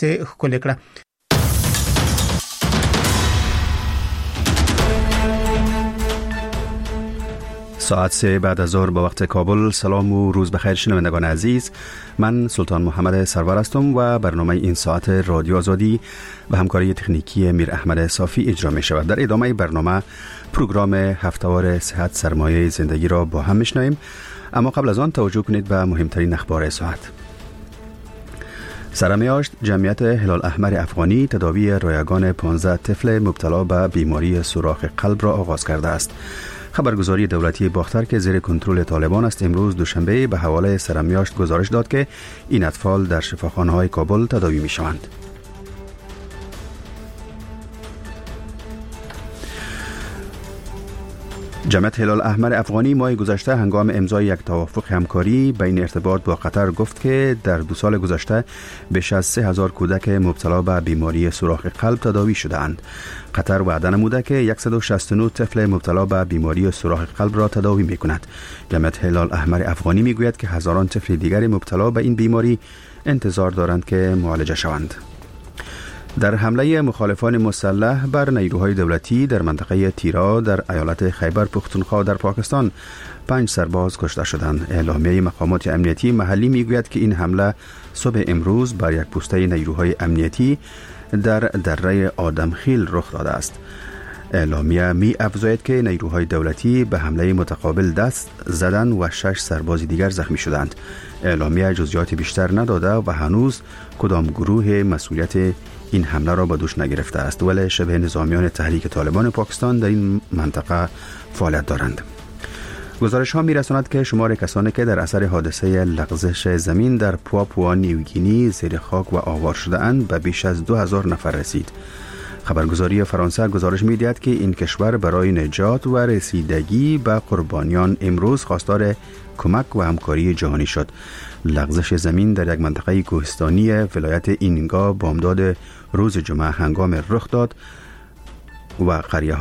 ښکل کړه. ساعت 3 بعد از ظهر به وقت کابل. سلام و روز بخیر شنوندگان عزیز. من سلطان محمد سرور هستم و برنامه این ساعت رادیو آزادی به همکاری تکنیکی میر احمد صافی اجرا می شود. در ادامه برنامه پروگرام هفتهوار صحت سرمایه زندگی را با هم میشنویم، اما قبل از آن توجه کنید به مهمترین اخبار ساعت. سرمیاشت جمعیت هلال احمر افغانی تداوی رایگان 15 طفل مبتلا به بیماری سوراخ قلب را آغاز کرده است. خبرگزاری دولتی باختر که زیر کنترل طالبان است امروز دوشنبه به حواله سرمیاشت گزارش داد که این اطفال در شفاخانه‌های کابل تداوی می‌شوند. جمعیت هلال احمر افغانی ماه گذشته هنگام امضای یک توافق همکاری بین ارتباط با قطر گفت که در 2 سال گذشته بیش از 3000 کودک مبتلا به بیماری سوراخ قلب تداوی شده‌اند. قطر وعده نموده که 169 طفل مبتلا به بیماری سوراخ قلب را تداوی می‌کند. جمعیت هلال احمر افغانی می‌گوید که هزاران طفل دیگر مبتلا به این بیماری انتظار دارند که معالجه شوند. در حمله مخالفان مسلح بر نیروهای دولتی در منطقه تیرا در ایالت خیبر پختونخوا در پاکستان 5 سرباز کشته شدند. اعلامیه مقامات امنیتی محلی میگوید که این حمله صبح امروز بر یک پوسته نیروهای امنیتی در دره آدمخیل رخ داده است. اعلامیه می افزاید که نیروهای دولتی به حمله متقابل دست زدند و 6 سرباز دیگر زخمی شدند. اعلامیه جزئیات بیشتر نداده و هنوز کدام گروه مسئولیت این حمله را به دوش نگرفته است، ولی شبه نظامیان تحریک طالبان پاکستان در این منطقه فعالیت دارند. گزارش ها می رساند که شمار کسانی که در اثر حادثه لغزش زمین در پاپوا نیوگینی زیر خاک و آوار شده اند به بیش از 2000 نفر رسید. خبرگزاری فرانسه گزارش می دهد که این کشور برای نجات و رسیدگی به قربانیان امروز خواستار کمک و همکاری جهانی شد. لغزش زمین در یک منطقه کوهستانی ولایت اینگا بامداد روز جمعه هنگام رخ داد و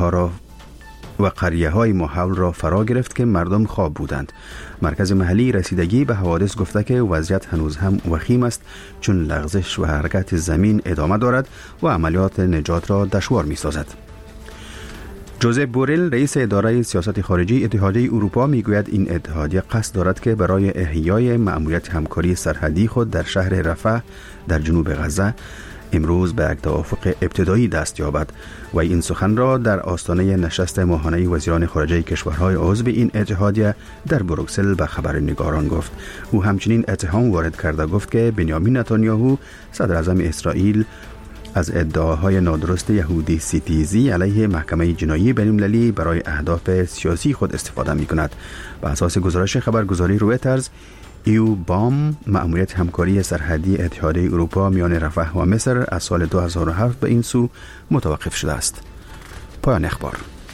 قریه های محول را فرا گرفت که مردم خواب بودند. مرکز محلی رسیدگی به حوادث گفته که وضعیت هنوز هم وخیم است چون لغزش و حرکت زمین ادامه دارد و عملیات نجات را دشوار می سازد. جوزف بوریل رئیس اداره سیاست خارجی اتحادیه اروپا میگوید این اتحادیه قصد دارد که برای احیای مأموریت همکاری سرحدی خود در شهر رفح در جنوب غزه امروز به یک توافق ابتدایی دست یابد و این سخن را در آستانه نشست ماهانه وزیران خارجه کشورهای عضو این اتحادیه در بروکسل به خبرنگاران گفت. او همچنین اتهام وارد کرده گفت که بنیامین نتانیاهو صدر اعظم اسرائیل از ادعاهای نادرست یهودی ستیزی علیه محکمه جنایی بین‌المللی برای اهداف سیاسی خود استفاده می‌کند. بر اساس گزارش خبرگزاری رویترز، ایو بام مأموریت همکاری سرحدی اتحادیه اروپا میان رفح و مصر از سال 2007 به این سو متوقف شده است. پایان اخبار.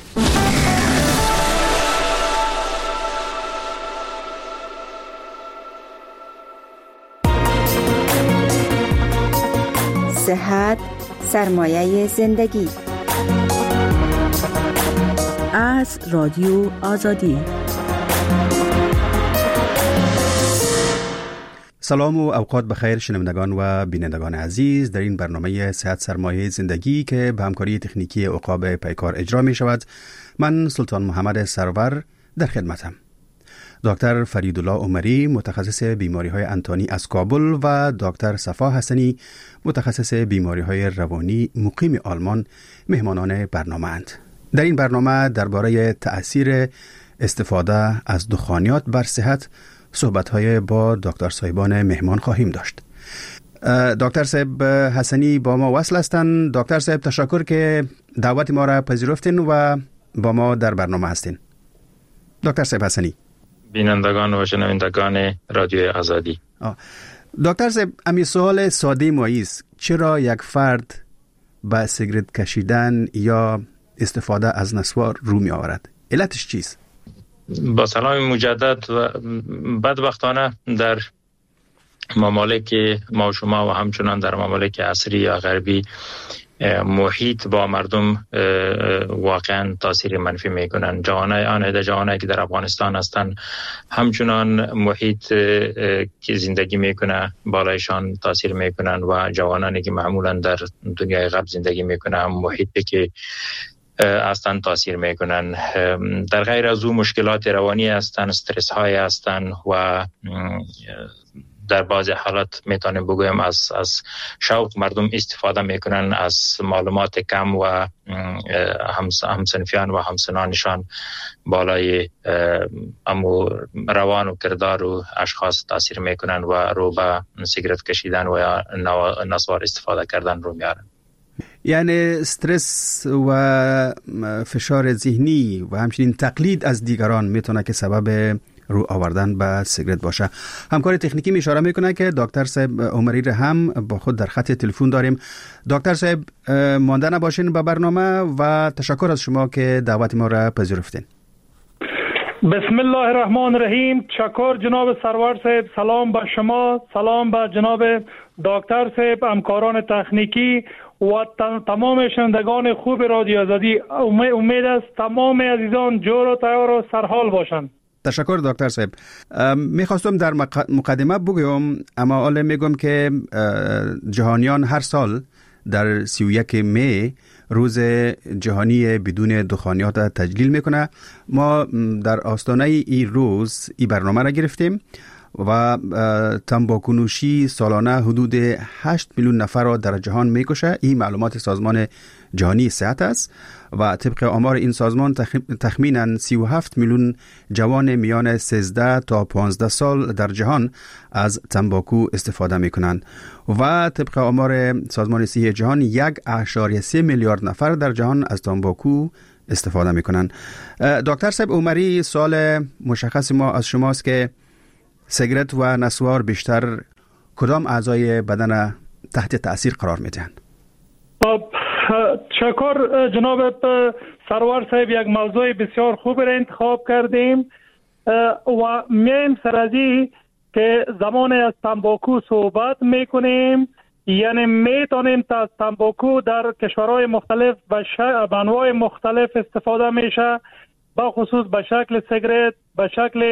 صحت سرمایه زندگی از رادیو آزادی. سلام و اوقات بخیر شنوندگان و بینندگان عزیز. در این برنامه صحت سرمایه زندگی که به همکاری تکنیکی عقاب پیکار اجرا می شود، من سلطان محمد سرور در خدمتم. دکتر فریدالله عمری متخصص بیماری‌های انتانی از کابل و دکتر صفا حسنی متخصص بیماری‌های روانی مقیم آلمان مهمانان برنامه اند. در این برنامه درباره تأثیر استفاده از دخانیات بر صحت صحبت‌های با دکتر صاحبان مهمان خواهیم داشت. دکتر صاحب حسنی با ما وصل هستند. دکتر صاحب تشکر که دعوت ما را پذیرفتین و با ما در برنامه هستین. دکتر صاحب حسنی، بینندگان و شنوندگان رادیو آزادی. دکتر صاحب، امی سوال ساده ماییست: چرا یک فرد با سیگرت کشیدن یا استفاده از نسوار رو می آورد؟ علتش چیست؟ با سلام مجدد و بدبختانه در ممالک ما و شما و همچنان در ممالک عصری یا غربی محیط با مردم واقعا تاثیر منفی میکنن. جوانایی که در افغانستان هستن همچنان محیط که زندگی میکنه بالایشان تاثیر میکنن و جوانانی که معمولا در دنیای غرب زندگی میکنه هم محیطی که اصلا تاثیر میکنن. در غیر از اون مشکلات روانی هستن، استرس های هستن و در بعضی حالات میتونیم بگویم از شوق مردم استفاده میکنن از معلومات کم و همسنفیان و همسنانشان بالای امو روان و کردار و اشخاص تاثیر میکنن و رو به سیگرت کشیدن و یا نسوار استفاده کردن رو میارن. یعنی استرس و فشار ذهنی و همچنین تقلید از دیگران میتونه که سبب رو آوردن به سیگرت باشه. همکار تکنیکی می اشاره میکنه که دکتر صاحب عمری را هم با خود در خط تلفن داریم. دکتر صاحب مانده نباشین به برنامه و تشکر از شما که دعوت ما را پذیرفتین. بسم الله الرحمن الرحیم. تشکر جناب سرور صاحب. سلام به شما، سلام به جناب دکتر صاحب، همکاران تکنیکی و تمام شنوندگان خوب رادیو آزادی. امید است تمام عزیزان جور و تیار و سرحال باشند. تشکر دکتر صاحب. میخواستم در مقدمه بگویم، اما حالا میگم که جهانیان هر سال در 31 می روز جهانی بدون دخانیات تجلیل میکنه. ما در آستانه این روز این برنامه را گرفتیم و تنباکو نوشی سالانه حدود 8 میلیون نفر را در جهان میکشه. این معلومات سازمان جهانی صحت است و طبق آمار این سازمان تخمیناً 37 میلیون جوان میان 13 تا 15 سال در جهان از تنباکو استفاده میکنند و طبق آمار سازمان صحت جهان 1.3 میلیارد نفر در جهان از تنباکو استفاده میکنند. دکتر صاحب عمری، سوال مشخص ما از شماست که سیگرت و نسوار بیشتر کدام اعضای بدن تحت تأثیر قرار میدن؟ تشکر جناب سرور صاحب. یک موضوع بسیار خوب را انتخاب کردیم و میایم سرازی که زمان از تنباکو صحبت میکنیم. یعنی میتونیم از تنباکو در کشورهای مختلف به انواع مختلف استفاده میشه، با خصوص به شکل سیگرت، به شکل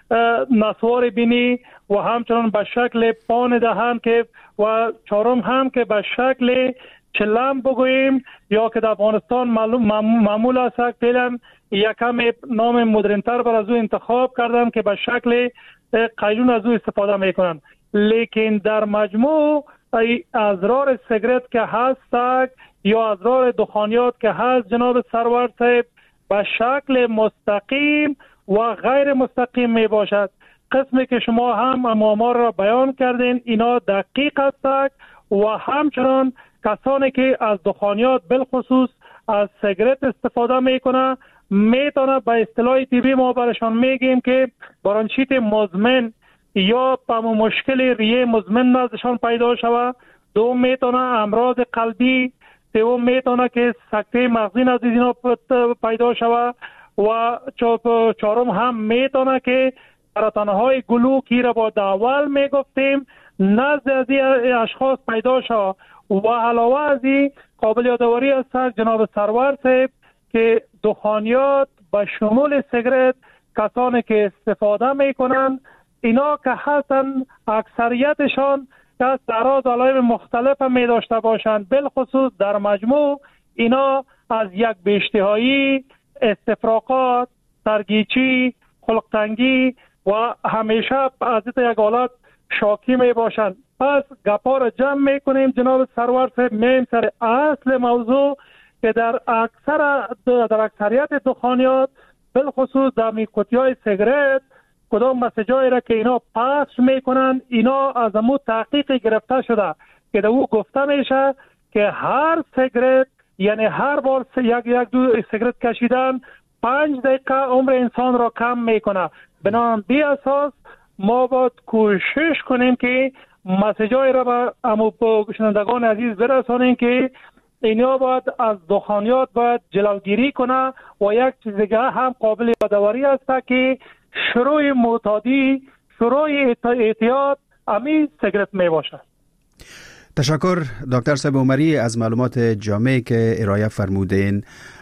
نسوار بینی و همچنان به شکل پان دهن که و چهارم هم که به شکل چلم بگوییم یا که در افغانستان معمول است فعلا یکم نام مدرنتر بر از او انتخاب کردن که به شکل قیلون از او استفاده میکنن. لیکن در مجموع اضرار سیگرت که هست یا اضرار دخانیات که هست جناب سرور صاحب به شکل مستقیم و غیر مستقیم می باشد. قسمی که شما هم آمار را بیان کردین اینا دقیق است و همچنان کسانی که از دخانیات بالخصوص از سیگرت استفاده میکنه میتونه به اصطلاح طبی ما برشان میگیم که برانشیت مزمن یا مشکل ریه مزمن نزدشان پیدا شود. دوم میتونه امراض قلبی، سوم میتونه که سکته مغزی نزد اینا پیدا شود و چهارم هم میتونه که سرطانهای گلوکی را با اول میگفتیم نزد از اشخاص پیدا شود. و علاوه از این قابل یادآوری است جناب سرور صاحب که دخانیات به شمول سیگرت کسانی که استفاده میکنن اینا که هستن اکثریتشان که اعراض علائم مختلف می داشته باشند، بالخصوص در مجموع اینا از یک بی‌اشتهایی، استفراغات، سرگیچی، خلق تنگی و همیشه از یک حالت شاکی می باشند. پس گپا را جمع می کنیم جناب سرور صاحب، میم سر اصل موضوع که در اکثریت دخانیات بالخصوص در میکوتیای سیگرت کدام مسیجایی را که اینا پخش میکنن اینا از امو تحقیق گرفته شده که در او گفته میشه که هر سیگرت یعنی هر بار یک دو سیگرت کشیدن 5 دقیقه عمر انسان را کم میکنه. بنابراین بی اساس ما باید کوشش کنیم که مسیجای را به امو شنوندگان عزیز برسانیم که اینا باید از دخانیات باید جلوگیری کنه و یک چیز دیگه هم قابل یادآوری است که شروع معتادی، شروع اعتیاد امی سیگرت می باشد. تشکر دکتر صاحب عمری از معلومات جامعی که ارائه فرمودین.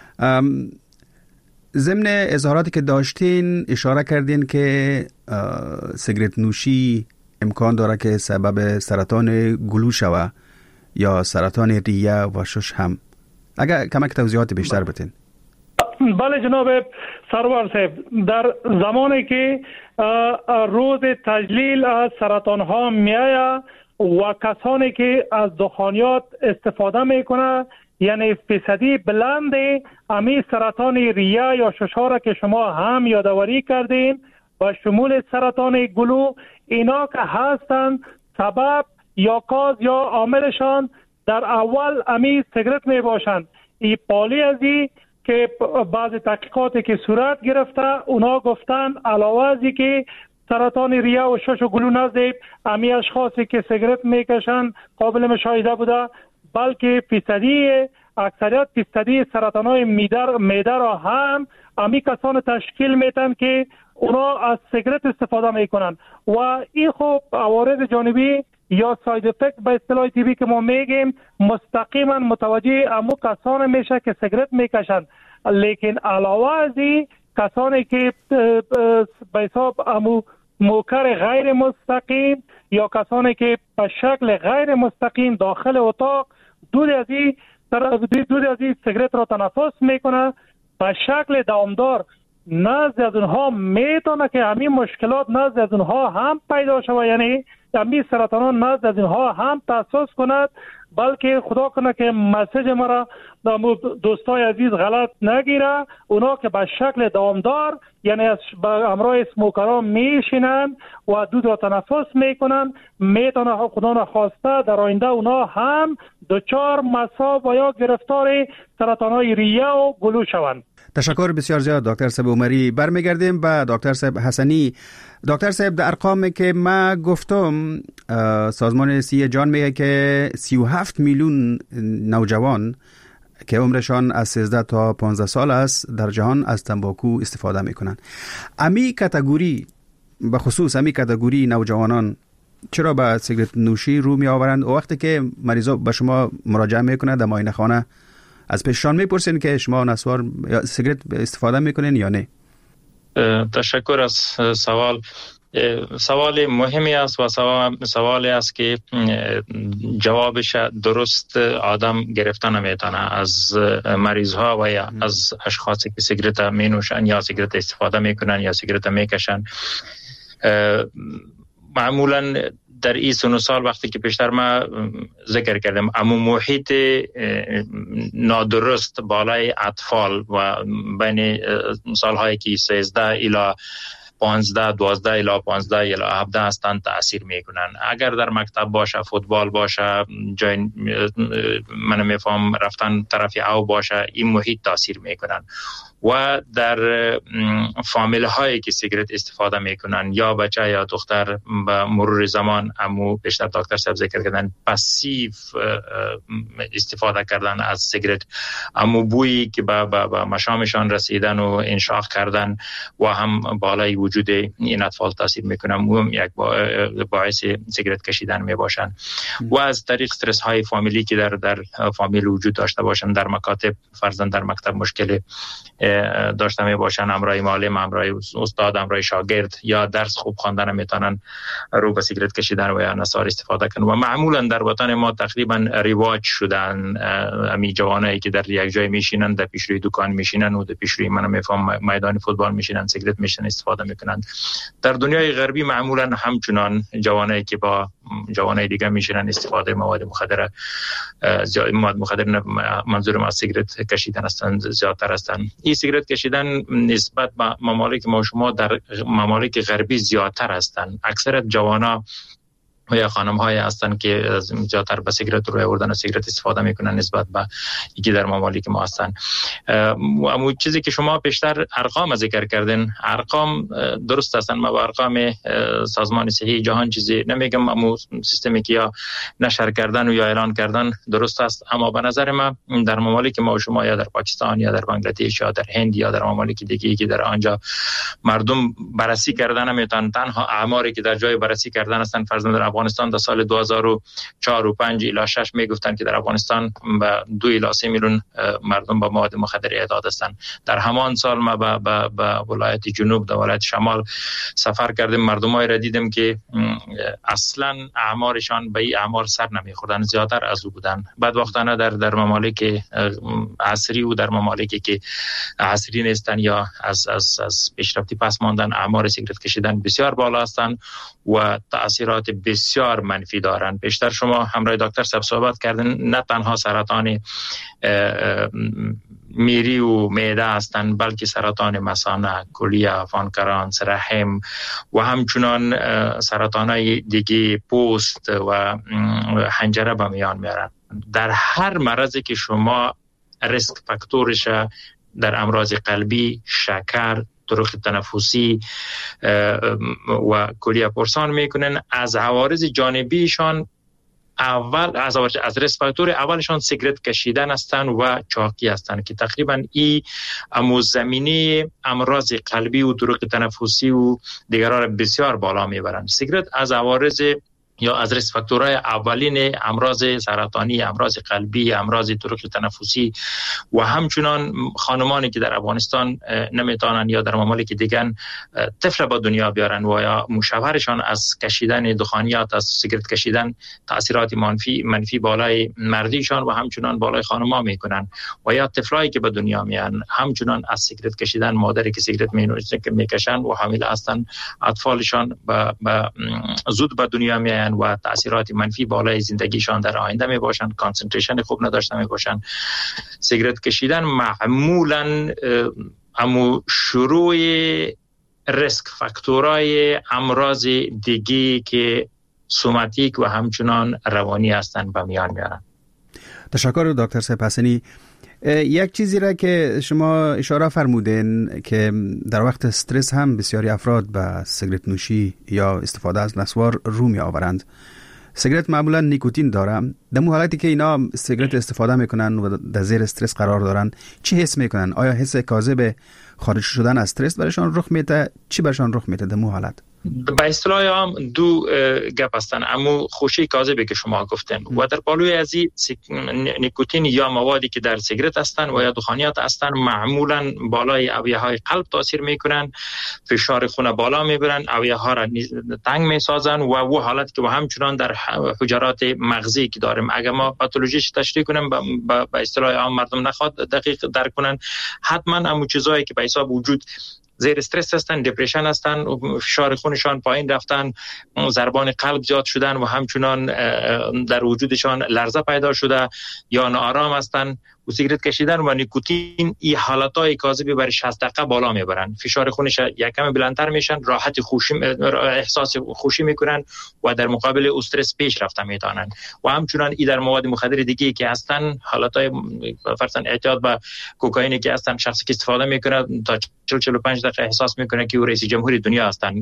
ضمن اظهاراتی که داشتین اشاره کردین که سیگرت نوشی امکان داره که سبب سرطان گلو شوه یا سرطان ریه و شش هم. اگر کمک توضیحات بیشتر بتین. بله جناب سرور صاحب، در زمانی که روز تجلیل از سرطان ها میآید و کسانی که از دخانیات استفاده میکنه، یعنی فیصدی بلند امی سرطان ریه یا ششاره که شما هم یادآوری کردین و شمول سرطان گلو، اینا که هستند سبب یا کاز یا عاملشان در اول امی سیگرت می باشند. این پالی ازی که بعض تحقیقاتی که صورت گرفته اونا گفتن علاوه ازی که سرطان ریه و شش و گلو نزد امی اشخاصی که سیگرت میکشن قابل مشاهده بوده، بلکه اکثریت فیصدی سرطان های معده را هم امی کسان تشکیل میتن که اونا از سیگرت استفاده میکنن و این خوب عوارض جانبی یا ساید افکت به اصطلاح طبی که ما میگیم مستقیما متوجه امو کسان میشه که سیگرت میکشن. لیکن علاوه از این کسانی که به حساب امو موکر غیر مستقیم یا کسانی که به شکل غیر مستقیم داخل اتاق دود از این سیگرت را تنفس میکنه، به شکل دوامدار نزد از اونها میتونه که همین مشکلات نزد از اونها هم پیدا شود، یعنی همین سرطان نزد از اونها هم تاسیس کند. بلکه خدا کنه که مسیج ما را دوستای عزیز غلط نگیره، اونا که به شکل دوامدار یعنی از همراه اسموکرها میشینن و دود را تنفس میکنن، میتونه خدا نخواسته در آینده اونا هم دچار مصاب و یا گرفتار سرطانهای ریه و گلو شوند. تشکر بسیار زیاد دکتر صاحب عمری. برمیگردیم به دکتر صاحب حسنی. دکتر صاحب، در ارقامی که ما گفتم سازمان صحت جهان میگه که 37 میلیون نوجوان که عمرشان از 13 تا 15 سال است در جهان از تنباکو استفاده میکنن. امی کاتگوری به خصوص امی کاتگوری نوجوانان چرا به سیگرت نوشی رو می آورند؟ وقتی که مریضا به شما مراجعه میکنند در معاینه خانه از پیششان میپرسین که شما نسوار یا سیگرت استفاده میکنین یا نه؟ تشکر از سوال مهمی است و سوالی است که جوابش درست آدم گرفتن نمیتونه از مریض ها و یا از اشخاصی که سیگرت می نوشن یا سیگرت استفاده میکنن یا سیگرت میکشن. معمولا در این سن و سال وقتی که پیشتر ما ذکر کردم اما محیط نادرست بالای اطفال و بین سالهایی که 13 الی 15 12 الی 15 الی 17 هستند تأثیر میکنن. اگر در مکتب باشه، فوتبال باشه، جای من میفهم رفتن طرف او باشه، این محیط تأثیر میکنن. و در فامیل هایی که سیگرت استفاده میکنن یا بچه یا دختر به مرور زمان امو بیشتر دکتر صاحب ذکر کردن پسیو استفاده کردن از سیگرت، امو بویی که به مشامشان رسیدن و انشاق کردن و هم بالای وجود این اطفال تاثیر میکنن، هم یک باعث سیگرت کشیدن میباشن. و از طریق استرس های فامیلی که در فامیل وجود داشته باشن، در مکاتب فرزند در مکتب مشکل داشته می باشن، امرای معلم، امرای استاد، امرای شاگرد یا درس خوب خواندن میتونن رو به سیگرت کشیدن و یا نصار استفاده کنن. و معمولا در وطن ما تقریبا رواج شدن امی جوانایی که در یک جای میشینن، در پیش روی دکان میشینن و در پیش روی من میفهم میدان فوتبال میشینن، سیگرت میشن استفاده میکنن. در دنیای غربی معمولا همچنان جوانایی که با جوانای دیگه میشینن استفاده مواد مخدر منظورم از سیگرت کشیدن هستند زیادتر هستند. این سیگرت کشیدن نسبت به ممالک ما شما در ممالک غربی زیادتر هستند. اکثر جوانا و یا خانم های هستن که زیادتر به سیگرت روی آوردن و سیگرت استفاده میکنن نسبت به یکی در ممالک ما هستن. اما چیزی که شما پیشتر ارقام ذکر کردین، ارقام درست هستن. ما با ارقام سازمان صحت جهان چیزی نمیگم، اما سیستمی که یا نشر کردن و یا اعلان کردن درست است. اما به نظر ما در ممالک ما شما یا در پاکستان یا در بنگلادش یا در هند یا در ممالک دیگه که در آنجا مردم بررسی کردن نمیتونن، تنها اعماری که در جای بررسی کردن هستن فرضاً در افغانستان در سال 2004 و 5 الی 6 میگفتن که در افغانستان 2 الی 3 میلیون مردم با مواد مخدر اعداد هستند. در همان سال ما به ولایت جنوب در ولایت شمال سفر کردیم، مردمای را دیدیم که اصلا اعمارشان به این اعمار سر نمیخوردن، زیادتر از او بودن. بدبختانه در ممالک عصری و در ممالکی که عصری نیستن یا از پیشرفتی پس ماندن اعمار سیگرت کشیدن بسیار بالا هستند و تاثیرات بسیار منفی دارند. بیشتر شما همراه دکتر صاحب صحبت کردن، نه تنها سرطان میری و معده هستند بلکه سرطان مثانه، کلیه، پانکراس، رحم و همچنان سرطانهای دیگه پوست و حنجره به میان میارن. در هر مرضی که شما ریسک فاکتورش در امراض قلبی، شکر، طرق تنفسی و کلیه پرسان میکنن، از عوارض جانبیشان اول از ریسک فاکتور اولشان سیگرت کشیدن هستند و چاقی هستند که تقریبا این زمینه امراض قلبی و طرق تنفسی و دیگرها را بسیار بالا میبرند. سیگرت از عوارض یا از ریسک فاکتورهای اولین امراض سرطانی، امراض قلبی، امراض طرق تنفسی و همچنان خانمانی که در افغانستان نمیتونن یا در ممالک دیگه طفل به دنیا بیارن و یا مشاورشان از کشیدن دخانیات، از سیگرت کشیدن تاثیرات منفی بالای مردیشان و همچنان بالای خانم‌ها میکنن و یا طفلایی که به دنیا میان همچنان از سیگرت کشیدن، مادری که سیگرت میکشن و حامل هستن، اطفالشان زود به دنیا میان و تاثیرات منفی بالای زندگیشان در آینده می باشن، کانسنتریشن خوب نداشته می باشن. سیگرت کشیدن معمولاً شروع ریسک فاکتورهای امراض دیگی که سوماتیک و همچنان روانی هستند به میان میارن. تشکر دکتر صاحب حسنی. یک چیزی را که شما اشاره فرمودین که در وقت استرس هم بسیاری افراد به سیگرت نوشی یا استفاده از نسوار رو می آورند. سیگرت معمولا نیکوتین داره. در حالتی که اینا سیگرت استفاده میکنن و در زیر استرس قرار دارن، چی حس میکنن؟ آیا حس کاذب خارج شدن از استرس برشان رخ میده؟ چی برشان رخ میده در حالت؟ به اصطلاح هم دو گپ هستن، اما خوشی کاذبی که شما گفتن و در بالای از نیکوتین یا موادی که در سیگرت هستن و یا دخانیات هستن معمولا بالای اوعیه های قلب تاثیر میکنن، فشار خون بالا میبرن، اوعیه ها را تنگ میسازن و حالت که همچنان در حجرات مغزی که داریم اگر ما پاتولوژیش تشریح کنیم به اصطلاح عام مردم نخواد دقیق درک کنن، حتما همون چیزایی که به حساب وجود زیر استرس هستن، دپرشن هستن، فشار خونشان پایین رفتن، ضربان قلب زیاد شدن و همچنان در وجودشان لرزه پیدا شده یا ناآرام هستن و سیگرت کشیدن و نیکوتین این حالتهای کاذبی برای 60 دقیقه بالا میبرن، فشار خونش یک کم بلندتر میشن، راحت احساس خوشی میکنن و در مقابل استرس پیش رفته میتونن و همچنان این در مواد مخدر دیگه که هستن حالتهای فرضاً اعتیاد به کوکائین که هستن، شخصی که استفاده میکنه تا 40-45 دقیقه احساس میکنه که او رئیس جمهوری دنیا هستن،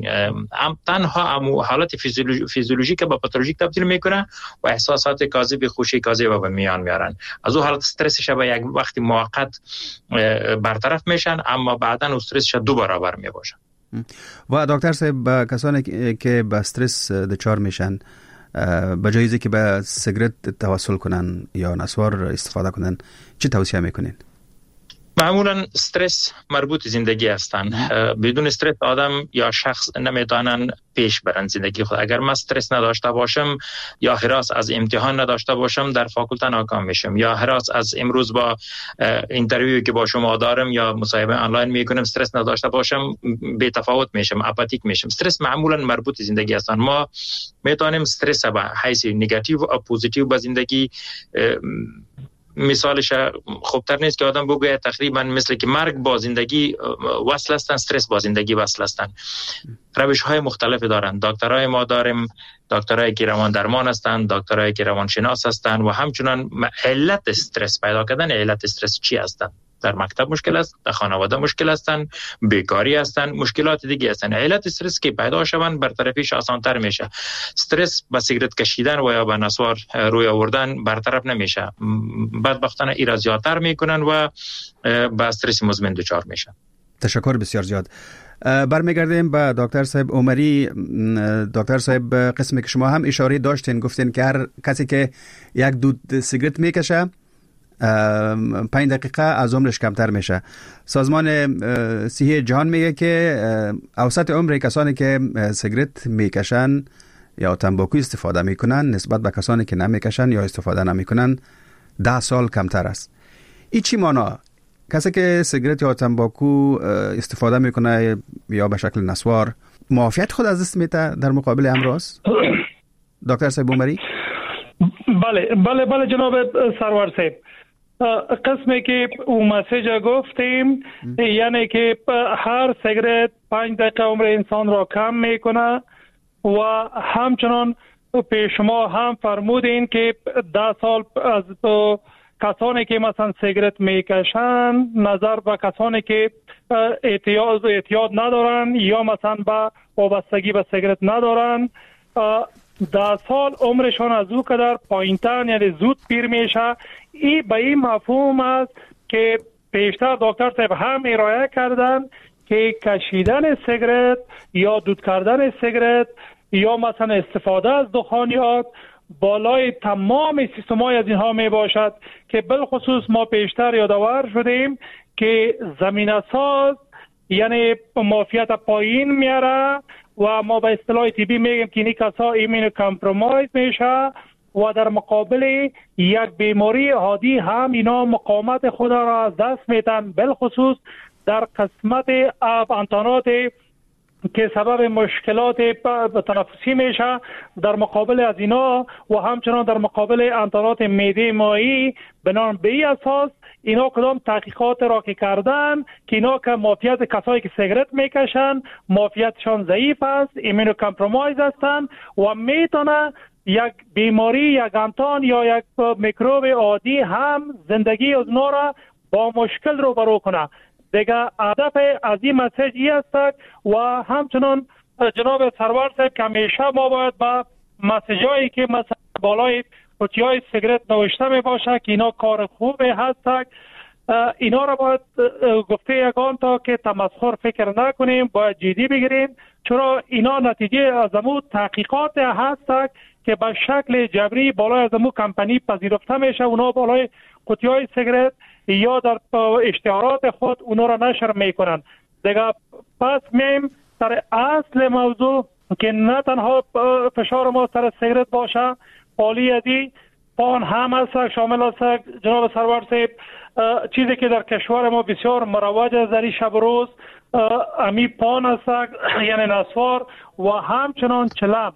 تنها حالت فیزیولوژیک با پاتولوژیک تبدیل میکنه و احساسات کاذب، خوشی کاذب به میان میارن. از اون حالت استرسش به یک وقت موقت برطرف میشن اما بعداً استرسش 2 برابر میباشن. و دکتر صاحب کسانی که با استرس دچار میشن به جایزی که به سیگرت توسل کنن یا نسوار استفاده کنن چی توصیه میکنین؟ معمولا استرس مربوط زندگی هستن. بدون استرس آدم یا شخص نمیتونن پیش برن زندگی خود. اگر من استرس نداشته باشم یا هراس از امتحان نداشته باشم در فاکولته ناکام میشم، یا هراس از امروز با اینترویوی که با شما دارم یا مصاحبه آنلاین میکنم استرس نداشته باشم بی تفاوت میشم، آپاتیک میشم. استرس معمولا مربوط زندگی هستن. ما میتونیم استرس به حیث نگاتیو و پوزیتیو به زندگی مثالش خوبتر نیست که آدم بگه تقریبا مثل که مرگ با زندگی وصل هستن، استرس با زندگی وصل هستن. روش های مختلف دارن. دکترای ما داریم، دکترایی که روان درمان هستن، دکترایی که روان شناس هستن و همچنان علت استرس پیدا کردن. علت استرس چی هستن؟ در مکتب مشکل است، در خانواده مشکل هستن، بیکاری هستن، مشکلات دیگه هستن. علت استرس که پیدا شون برطرفیش آسان‌تر میشه. استرس با سیگرت کشیدن و یا با نسوار روی آوردن برطرف نمیشه. بدبختانه این را زیادتر میکنن و با استرس مزمن دچار میشن. تشکر بسیار زیاد. برمیگردیم به دکتر صاحب عمری. دکتر صاحب، قسمی که شما هم اشاره داشتین، گفتین که هر کسی که یک دود سیگرت میکشه 5 دقیقه از عمرش کمتر میشه. سازمان صحی جهان میگه که اوسط عمر کسانی که سیگرت میکشن یا تنباکو استفاده میکنن نسبت به کسانی که نمیکشن یا استفاده نمیکنن 10 سال کمتر است. این چی معنا؟ کسی که سیگرت یا تنباکو استفاده میکنه یا به شکل نسوار معافیت خود از دست میده در مقابل امراض؟ دکتر صاحب عمری. بله جناب سرور صاحب، قسمی که او مسیج گفتیم یعنی که هر سیگرت 5 دقیقه عمر انسان را کم میکنه و همچنان پیش شما هم فرمودین که 10 سال از کسانی که مثلا سیگرت میکشن نظر به کسانی که اعتیاد ندارن یا مثلا به وابستگی به سیگرت ندارن 10 سال عمرشان از او قدر پایین‌تر یعنی زود پیر میشه. این به این مفهوم است که پیشتر دکتر صاحب هم ارائه کردن که کشیدن سیگرت یا دود کردن سیگرت یا مثلا استفاده از دخانیات بالای تمام سیستم‌های از اینها می باشد که بالخصوص ما پیشتر یادآور شدیم که زمینه ساز یعنی معافیت پایین میاره و ما به اصطلاح طبی میگیم که این کسا ایمون کامپرومایز میشه و در مقابل یک بیماری عادی هم اینا مقاومت خود را از دست میدن، بالخصوص در قسمت انتانات که سبب مشکلات تنفسی میشه. در مقابل از اینا و همچنان در مقابل انتانات معده مایی بنابر به این اساس اینا کدام تحقیقات را که کردن که اینا که معافیت کسایی که سیگرت میکشن معافیتشان ضعیف است، ایمونو کامپرومایز هستند و میتونه یک بیماری یک انتان یا یک میکروب عادی هم زندگی از اونا را با مشکل روبرو کنه. دیگه هدف از این مسیج ای است و همچنان جناب سرور صاحب که همیشه ما باید با مسیجایی که مثلا بالای قطیای سیگرت نوشته می باشه که اینا کار خوبی هست اینا را باید گفته یگان تا که تمسخر فکر نکنیم، باید جدی بگیریم، چرا اینا نتیجه از امو تحقیقات هست که به شکل جبری بالای از امو کمپانی پذیرفته میشه. اونا بالای قطیای سیگرت یا در اشتهارات خود اونا را نشر میکنن. دیگه پس میم سر اصل موضوع که نه تنها فشار ما سر سیگرت باشه، پالی ازی پان هم هست شامل است. جناب سرور صاحب چیزی که در کشور ما بسیار مروج است در شب روز امی پان است یعنی نسوار و همچنان چلم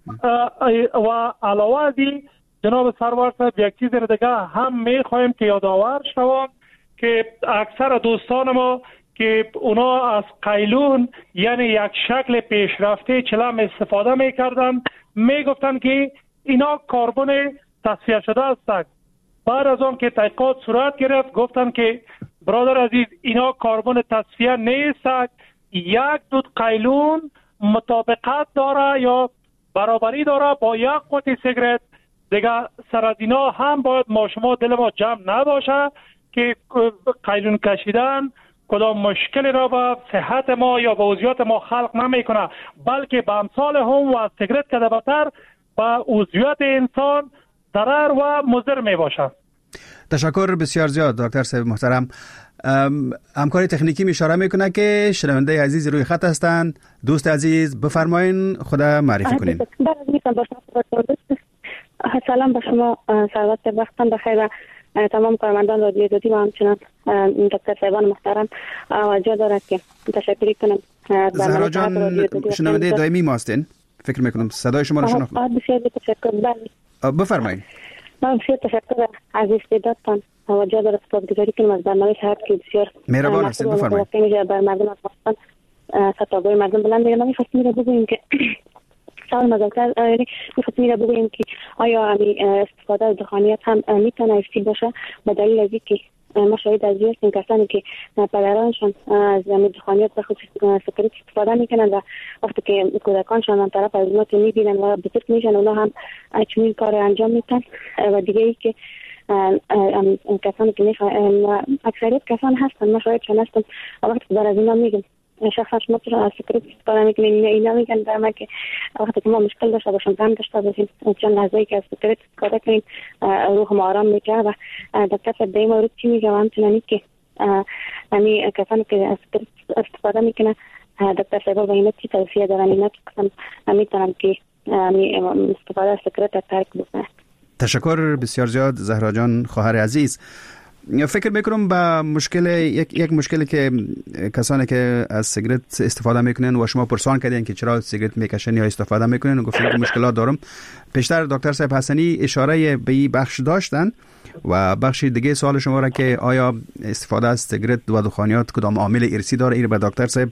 و علاوه ازی جناب سرور صاحب یک چیز دیگه هم میخوایم که یادآور شوم که اکثر دوستان ما که اونا از قیلون یعنی یک شکل پیشرفته چلم استفاده میکردن میگفتن که اینا کربن تصفیه شده است. بعد از اون که تحقیقات صورت گرفت گفتن که برادر عزیز اینا کربن تصفیه نیست، یک دود قیلون مطابقت داره یا برابری داره با یک قطعه سیگرت. دیگه سر از اینا هم باید ما شما دل ما جمع نباشه که قیلون کشیدن کدام مشکلی را به صحت ما یا به عضویات ما خلق نمیکنه، بلکه به امثال هم و از سیگرت که بدتر به عضویات انسان ضرر و مضر می باشه. تشکر بسیار زیاد دکتر صاحب محترم. همکاری تکنیکی اشاره میکنه که شنونده عزیز روی خط هستند. دوست عزیز بفرمایین خود معرفی کنین. سلام به شما سرور صاحب، وقتتان بخیر و تمام کارمندان رادیو آزادی و همچنان دکتر صاحبان محترم. جا دارد که تشکر کنم. زهرا جان شنونده دائمی ما هستین، فکر میکنم صدای شما رو شناختم. بسیار تشکر. بله بفرمایید. بسیار تشکر از استعدادتان و جا دارد سپاسگزاری کنم از برنامه شهر که بسیار مهربان هستید. بفرمایید. بر مردم افغانستان خطابای مردم بلند میگم. می‌خواستم را بگویم که سوال مزالتر می‌خواستم را بگویم که آیا استفاده از دخانیات هم میتونه افتی باشه به دلیل از اینکه ما شاهد از این کسانی که پدرانشان از دخانیات به خصوص سیگرت استفاده میکنن و وقتی که کودکانشان از طرف از اونا میبینن و بزرگ میشن اونا هم چنین کار انجام میدن و دیگه ای که کسانی که اکثریت کسان هستن ما شاهد چون هستم وقتی که در از اینا میگم شخصا شما از سیگرت استفاده میکنین، اینا میگن در ما که وقتی که ما مشکل داشته باشیم دم داشته باشیم چند لحظه‌ای که از سیگرت استفاده کنیم روح ما آرام میشه. و دکتر صاحب در این مورد چی میگه؟ همچنانی که همین کسانی که از سیگرت استفاده میکنن دکتر صاحب با اینا چی توصیه دارن؟ اینا که میتونن که استفاده از سیگرت ترک بکنن. تشکر بسیار زیاد زهرا جان خواهر عزیز. فکر میکنم با مشکل یک مشکلی که کسانی که از سیگرت استفاده میکنن و شما پرسان کردین که چرا سیگرت میکشن یا استفاده میکنن و گفتن که مشکلات دارم، پیشتر دکتر صاحب حسنی اشاره به این بخش داشتن و بخش دیگه سوال شما را که آیا استفاده از سیگرت و دخانیات کدام عامل ارثی داره، این به دکتر صاحب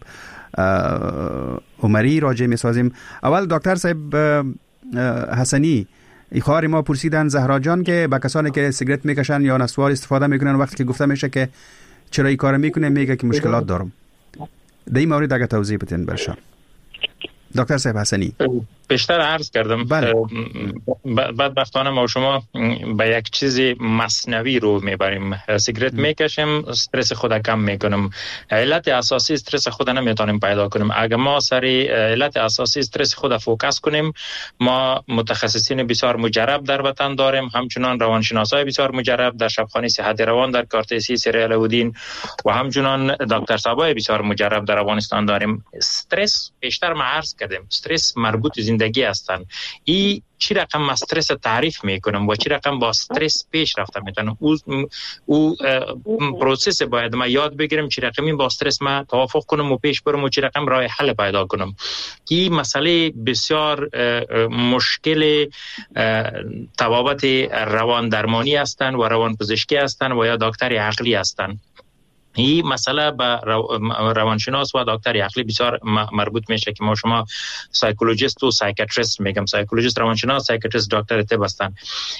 عمری راجع میسازیم. اول دکتر صاحب حسنی، خواهر ما پرسیدن زهرا جان که با کسانی که سیگرت میکشن یا نسوار استفاده میکنن وقتی که گفته میشه که چرا این کار میکنه میگه که مشکلات دارم. در این مورد اگه توضیح بدین برشان دکتر صاحب حسنی. بیشتر عرض کردم بدبختانه ما شما به یک چیز مصنوی رو میبریم. سیگرت میکشیم، استرس خود کم میکنیم، علت اساسی استرس خود نمیتونیم پیدا کنیم. اگر ما سر علت اساسی استرس خود فوکس کنیم، ما متخصصین بسیار مجرب در وطن داریم، همچنان روانشناسای بسیار مجرب در شبخانه صحت روان در کارتسی سری علاءالدین و همچنان دکتر صاحبای بسیار مجرب در افغانستان داریم. استرس بیشتر ما عرض کردیم استرس مربوط زندگی هستند. این چی رقم استرس تعریف میکنم و چی رقم با استرس پیش رفته میتونم، او پروسس باید ما یاد بگیریم چی رقمی با استرس ما توافق کنم و پیش برم و چی رقم راه حل پیدا کنم. این مسئله بسیار مشکل توابط روان درمانی هستند و روان پزشکی هستند و یا دکتر عقلی هستند. این مسئله به روانشناس و دکتر عقلی بسیار مربوط میشه که ما شما سایکولوژیست و سایکیاتریست میگم، سایکولوژیست روانشناس، سایکیاتریست دکتر طب هستن.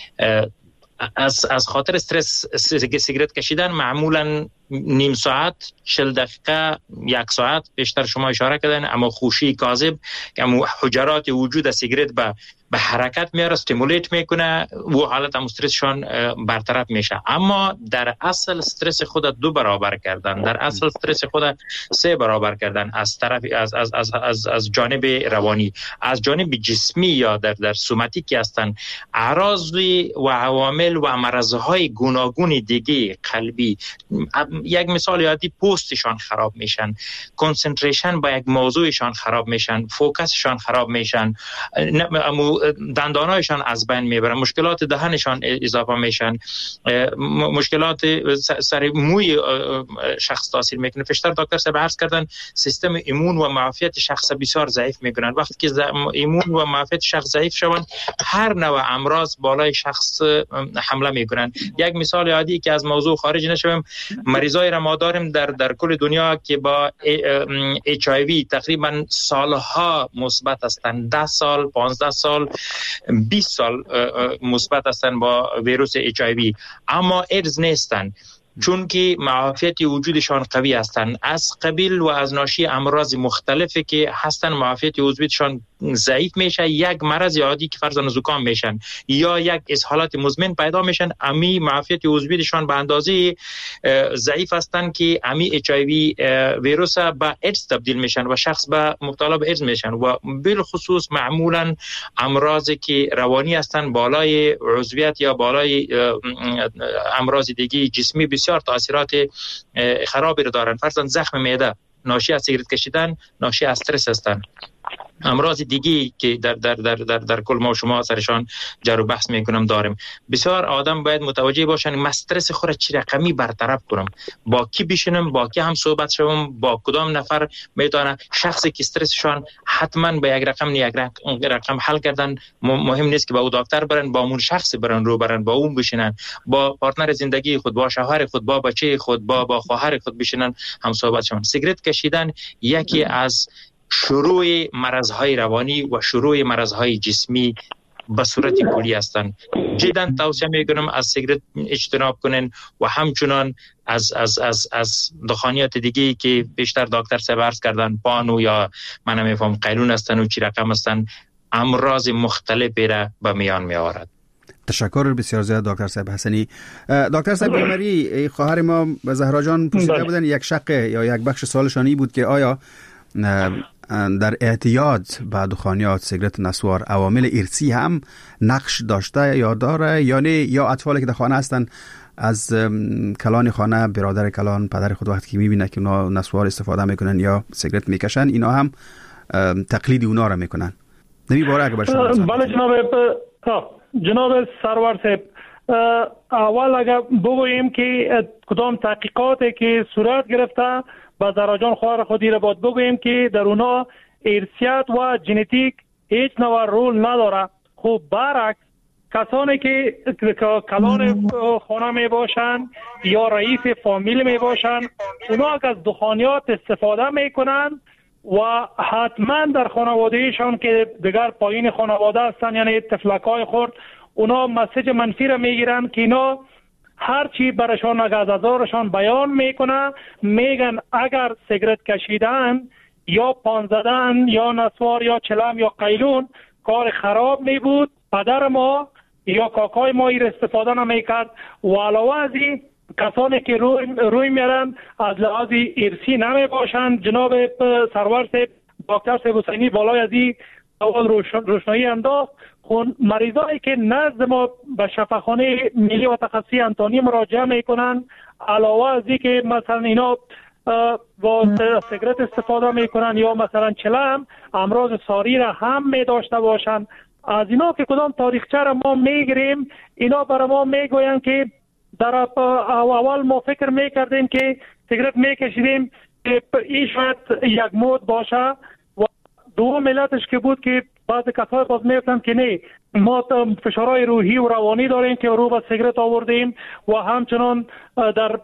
از خاطر استرس سیگرت کشیدن معمولا نیم ساعت 40 دقیقه 1 ساعت بیشتر شما اشاره کردن، اما خوشی کاذب که حجرات وجود سیگرت به حرکت میاره، استیمولیت میکنه و حالت استرسشان برطرف میشه. اما در اصل استرس خود 2 برابر کردن، در اصل استرس خود 3 برابر کردن از طرف از جانب روانی. از جانب جسمی یا در سوماتیکی هستن اعراض و عوامل و مرضهای گوناگون دیگه قلبی. یک مثال یادی پوستشان خراب میشن، کنسنتریشن با یک موضوعشان خراب میشن، فوکسشان خراب میشن، دندانایشان از بین میبرن، مشکلات دهنشان اضافه میشن، مشکلات سر موی شخص تاثیر میکنه. پیشتر دکتر صاحب عرض کردن سیستم ایمون و معافیت شخص بسیار ضعیف میکنن. وقتی که ایمون و معافیت شخص ضعیف شوند هر نوع امراض بالای شخص حمله میکنن. یک مثال عادی که از موضوع خارج نشویم، مریضای را ما داریم در کل دنیا که با HIV تقریبا سالها مثبت هستند، 10 سال 15 سال 20 سال مثبت هستند با ویروس HIV، اما ایدز نیستند چون که معافیت وجودشان قوی هستند. از قبیل و از ناشی امراض مختلفی که هستند معافیت وجودشان ضعیف میشه. یک مرض عادی که فرضاً زکام میشن یا یک اسهالات مزمن پیدا میشن، امی معافیت وجودشان به اندازه ضعیف هستند که امی HIV ویروس به ایدز تبدیل میشن و شخص به مبتلا به ایدز میشن. و بالخصوص معمولاً امراضی که روانی هستند بالای عضویت یا بالای امراض دیگه جسمی بسیار تاثیرات خرابی رو دارن. فرضاً زخم معده ناشی از سیگرت کشیدن، ناشی از استرس هستند. امراض دیگی که در کل ما شما سرشان جر و بحث میکنم داریم. بسیار آدم باید متوجه باشن استرس خود چی رقمی برطرف کنم، با کی بشینم، با کی هم صحبت شوم، با کدام نفر میتونه. شخصی که استرسشان حتما به یک رقم حل کردن، مهم نیست که با او دکتر برن، با اون شخص برن رو برن، با اون بشینن، با پارتنر زندگی خود، با شوهر خود، با بچه خود، با خواهر خود بشینن هم صحبت شون. سیگرت کشیدن یکی از شروع مرضهای روانی و شروع مرضهای جسمی به صورت کلی هستند. جدا توصیه میکنم از سیگرت اجتناب کنین و همچنان از دخانیات دیگه که بیشتر دکتر صاحب عرض کردن، پانو یا من نمیفهم قیلون هستن و چی رقم هستن، امراض مختلفی را به میان می آورد. تشکر بسیار زیاد دکتر صاحب حسنی. دکتر صاحب عمری، خواهر ما زهرا جان پرسیده بودن یک شق یا یک بخش سوالشانی بود که آیا در اعتیاد به دخانیات، سیگرت، نسوار عوامل ارثی هم نقش داشته یا داره یا نه، یا اطفالی که در خانه هستن از کلان خانه، برادر کلان، پدر خود وقتی که میبینه که اونا نسوار استفاده میکنن یا سیگرت میکشن، اینا هم تقلید اونا را میکنن. نمی باره اگه برشون بله جناب سرور صاحب، اول اگر بگوییم که کدام تحقیقاتی که صورت گرفته با زهرا جان خواهر خودی را باید بگوییم که در اونا ارثیات و ژنتیک هیچ نوع رول نداره. خب برعکس کسانی که کلان خانه می باشن یا رئیس فامیل می باشن، اونا از دخانیات استفاده میکنن و حتما در خانوادهشان که دیگر پایین خانواده هستن، یعنی طفلکای خورد، اونا مسیج منفی را میگیرن که اینا هرچی برشان از عزادارشان بیان میکنه، میگن اگر سیگرت کشیدن یا پان زدن یا نسوار یا چلم یا قیلون کار خراب می بود، پدر ما یا کاکای ما ایر استفاده نمیکرد. و علاوه از این کسانی که روی میرن از لحاظ ارثی نمی باشند. جناب سرور صاحب دکتر صاحب حسینی بالای از این سوال روشنایی انداخت. خون مریضایی که نزد ما به شفاخانه ملی و تخصصی انتانی مراجعه میکنن، علاوه از این که مثلا اینا با سیگرت استفاده میکنن یا مثلا چلم، امراض ساری را هم می داشته باشن، از اینا که کدام تاریخچه را ما میگیریم، اینا برای ما میگوین که در اول ما فکر میکردیم که سیگرت میکشیدیم که این شاید یک مود باشه، و دوم علتش که بود که بعضی کسای باز میگفتن که نه، ما فشارهای روحی و روانی داریم که رو به سیگرت آوردیم، و همچنان در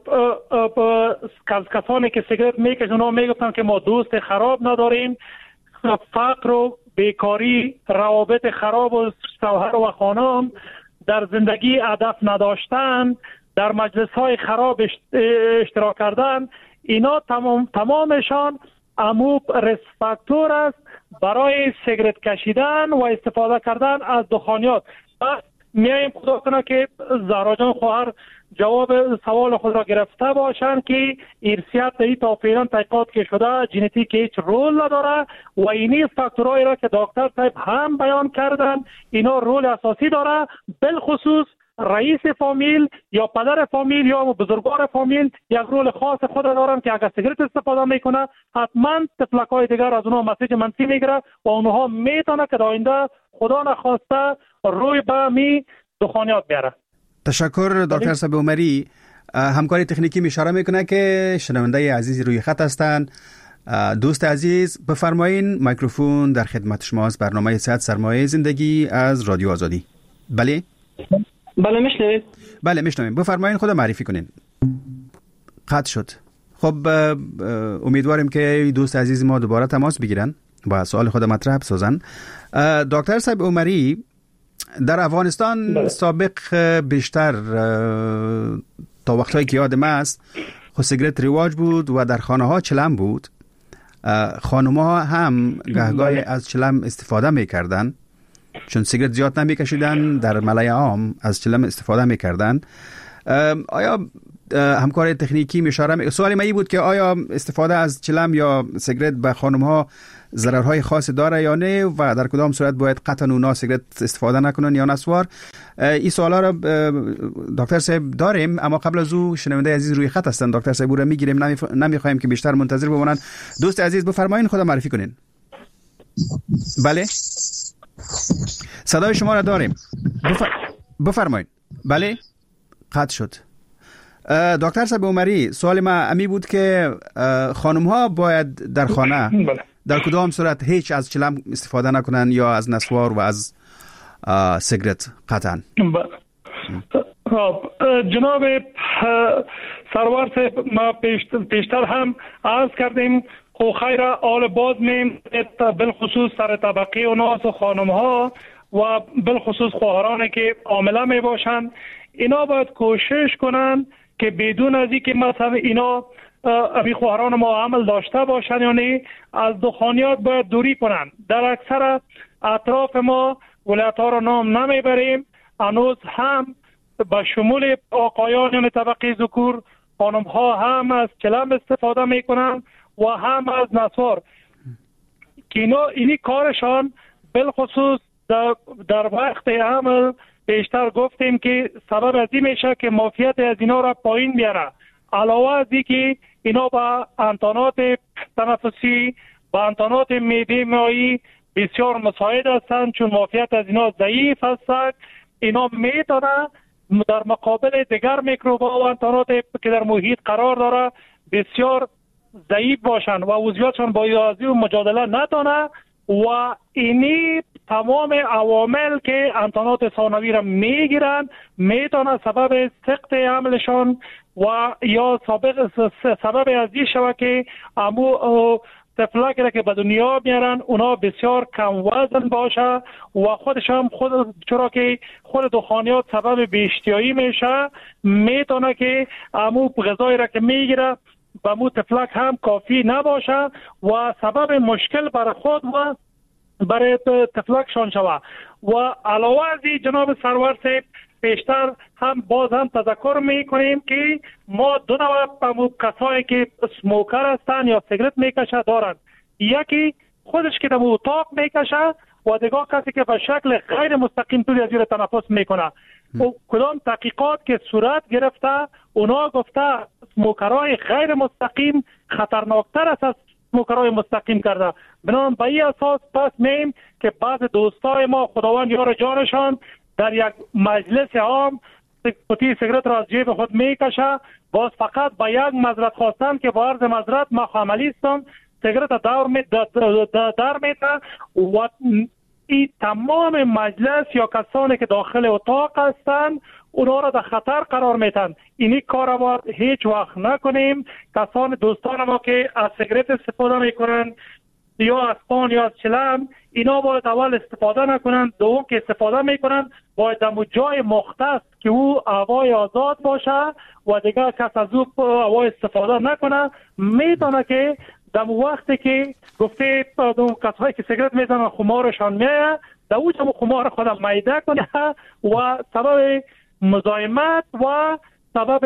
کسانی که سیگرت میکشن اونا میگفتن که ما دوست خراب نداریم، فقر و بیکاری، روابط خراب و شوهر و خانم، در زندگی هدف نداشتن، در مجلس‌های خراب اشتراک کردن، اینا تمامشان عموم ریسک فاکتور است برای سیگرت کشیدن و استفاده کردن از دخانیات. میایم خدا کنه که زهرا جان خواهر جواب سوال خود را گرفته باشند که ارثیات ای تا فعلا تحقیقات که شده ژنتیک هیچ رول نداره، و اینی فاکتورایی را که دکتر صاحب هم بیان کردن اینا رول اساسی داره. بالخصوص رئیس فامیل یا پدر فامیل یا بزرگوار فامیل یک رول خاص خود دارن که اگر سیگرت استفاده میکنه حتما طفلکای دیگر از اونها مسیج منفی میگیره و اونها میتونه که آینده خدا نخواسته روی به می دخانیات بیاره. تشکر دکتر صاحب عمری. همکاری تکنیکی اشاره میکنه که شنونده عزیزی روی خط هستند. دوست عزیز بفرمایین، میکروفون در خدمت شماست. برنامه صحت سرمایه زندگی از رادیو آزادی. بله میشنوید؟ بله میشنویم. بفرمایین خود معرفی کنین. قطع شد. خب امیدواریم که دوست عزیز ما دوباره تماس بگیرن با سوال خود مطرح بسازن. دکتر صاحب عمری، در افغانستان سابق بیشتر تا وقتایی که یادم است خود سیگرت رواج بود و در خانه ها چلم بود. خانم ها هم گهگاهی از چلم استفاده میکردن، چون سیگرت زیاد نمیکشیدن، در ملای عام از چلم استفاده میکردن. آیا همکار تکنیکی سوالی من بود که آیا استفاده از چلم یا سیگرت به خانم ها ضررهای خاصی داره یا نه، و در کدام صورت باید قطعا اونا سیگرت استفاده نکنن یا نسوار؟ این سوالا را دکتر صاحب داریم، اما قبل از او شنونده عزیز روی خط هستن. دکتر صاحب رو میگیریم، نمیخوایم که بیشتر منتظر بمونن. دوست عزیز بفرمایین خود معرفی کنین. بله صدای شما را داریم. بفرمایین. بله قطع شد. دکتر صاحب عمری، سوال ما امی بود که خانم ها باید در خانه در کدام صورت هیچ از چلم استفاده نکنن یا از نسوار و از سیگرت قطعا؟ جناب سرور صاحب، ما پیشتر هم عرض کردیم خو خیر آل باز میم بالخصوص سر طبقه و ناس و خانم ها و بالخصوص خواهرانی که عامله می باشند، اینا باید کوشش کنن که بدون از این که مثلا اینا امی خواهران ما عمل داشته باشن، یعنی از دخانیات باید دوری کنن. در اکثر اطراف ما ولایت ها را نام نمیبریم، هنوز هم به شمول آقایان یعنی طبقه ذکور، خانم ها هم از چلم استفاده میکنن و هم از نسوار که اینی کارشان بالخصوص در وقت عمل بیشتر گفتیم که سبب از این میشه که مافیت از اینا را پایین میاره. علاوه از این که اینا با انتانات تنفسی، با انتانات معده مایی بسیار مساعد هستند، چون مافیت از اینا ضعیف هست. اینا میتونه در مقابل دیگر میکروب‌ها و انتانات که در محیط قرار داره بسیار ضعیف باشند و عضویتشان با ریاضی و مجادله نتونه و اینی تمام عوامل که انتانات ثانوی را میگیرن میتونه سبب سقط حملشان و یا سبب از این شود که امو طفلکی را که به دنیا میارن اونا بسیار کم وزن باشه و خودش هم چرا که خود دخانیات سبب بیشتیایی میشه میتونه که امو غذایی را که میگیره به مو طفلک هم کافی نباشه و سبب مشکل برای خود و برای طفلکشان شود. و علاوه از این جناب سرور صاحب بیشتر هم باز هم تذکر میکنیم که ما دو نوع کسایی که سموکر هستن یا سیگرت میکشه دارن. یکی خودش که در اتاق میکشه و دیگه کسی که به شکل غیر مستقیم توی از تنفس میکنه. کدام تحقیقات که صورت گرفته اونا گفته سموکرهای غیر مستقیم خطرناکتر است از سموکرهای مستقیم کرده. بنابراین به این اساس پس میم که بعض دوستای ما خداوند یار جانشان در یک مجلس عام پوتی سیگرت را از جیب خود میکشه، باز فقط با یک معذرت خواستن که با عرض معذرت ما عملی هستم سیگرت در میته و این تمام مجلس یا کسانی که داخل اتاق هستند اونا را در خطر قرار میتن. اینی کار را هیچ وقت نکنیم. کسان دوستان ما که از سیگرت استفاده میکنن یا از پان یا از چلم اینا باید اول استفاده نکنن، دوم که استفاده میکنن باید در جای مختص که او هوای آزاد باشه و دیگه کس از او هوای استفاده نکنه. میتونه که در وقتی که گفته کسایی که سیگرت میزنن خمارشان میه در او خمار خودم میده کنه و سبب مزاحمت و سبب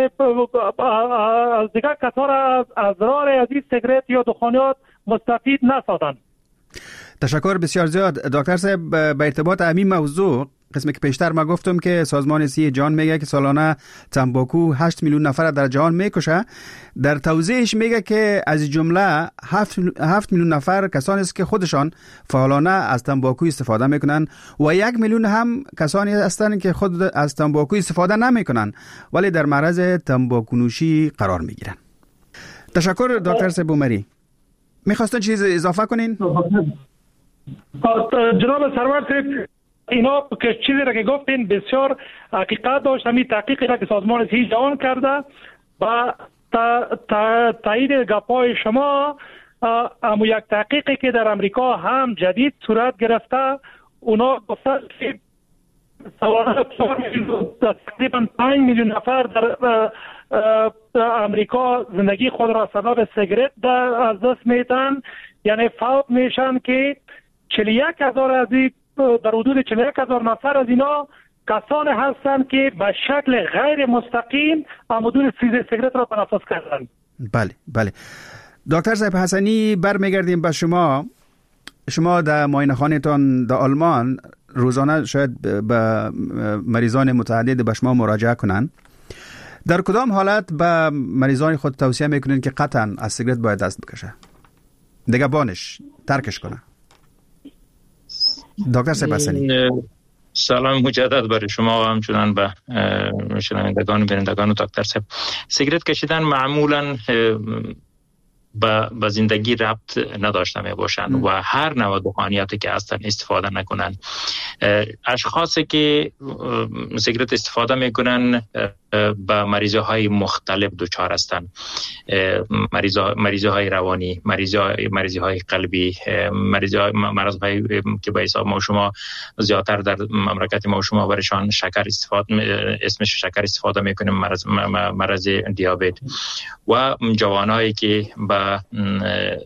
از دیگر کسا را از اضرار از این سیگرت یا دخانیات مستفید نسازند. تشکر بسیار زیاد دکتر صاحب. به ارتباط همین موضوع قسمی که پیشتر ما گفتم که سازمان صحت جهان میگه که سالانه تنباکو 8 میلیون نفر در جهان میکشه. در توضیحش میگه که از جمله 7 میلیون نفر کسانی است که خودشان فعالانه از تنباکو استفاده میکنن و 1 میلیون هم کسانی هستند که خود از تنباکو استفاده نمیکنن ولی در معرض تنباکو نوشی قرار میگیرن. تشکر دکتر صاحب عمری. میخواستن چیز اضافه کنین؟ جناب سرور صاحب اینا که چیزی را که گفتین بسیار حقیقت داشت. همین تحقیقی را که سازمان صحت جهان کرده با تایید گپای شما اما یک تحقیقی که در امریکا هم جدید صورت گرفته اونا گفتن که سالانه تقریبا 5 میلیون نفر در امریکا زندگی خود را سبب سیگرت از دست میدن، یعنی فوت میشن که 41,000 از این در حدود 41,000 نفر از اینا کسان هستند که به شکل غیر مستقیم عمودون سیگرت را تنفس کردند. بله. دکتر صاحب حسنی برمیگردیم به شما در معاینه خانه‌تان در آلمان روزانه شاید به مریضان متعدد به شما مراجعه کنند. در کدام حالت به مریضان خود توصیه میکنین که قطعا از سیگرت باید دست بکشه دیگه بانش ترکش کنه؟ دکتر صاحب حسنی سلام مجدد برای شما و همچنان به شنوندگان و بینندگان و دکتر صاحب. سیگرت کشیدن معمولا به زندگی ربط نداشته می باشند و هر نوع دخانیاتی که اصلا استفاده نکنند. اشخاصی که سیگرت استفاده میکنن با مریضی های مختلف دچار هستند. مریضی های روانی، مریضی های قلبی، مرض های که به حساب ما شما زیادتر در مملکت ما شما برشان اسمش شکر استفاده میکنیم، مرض دیابت و جوانایی که با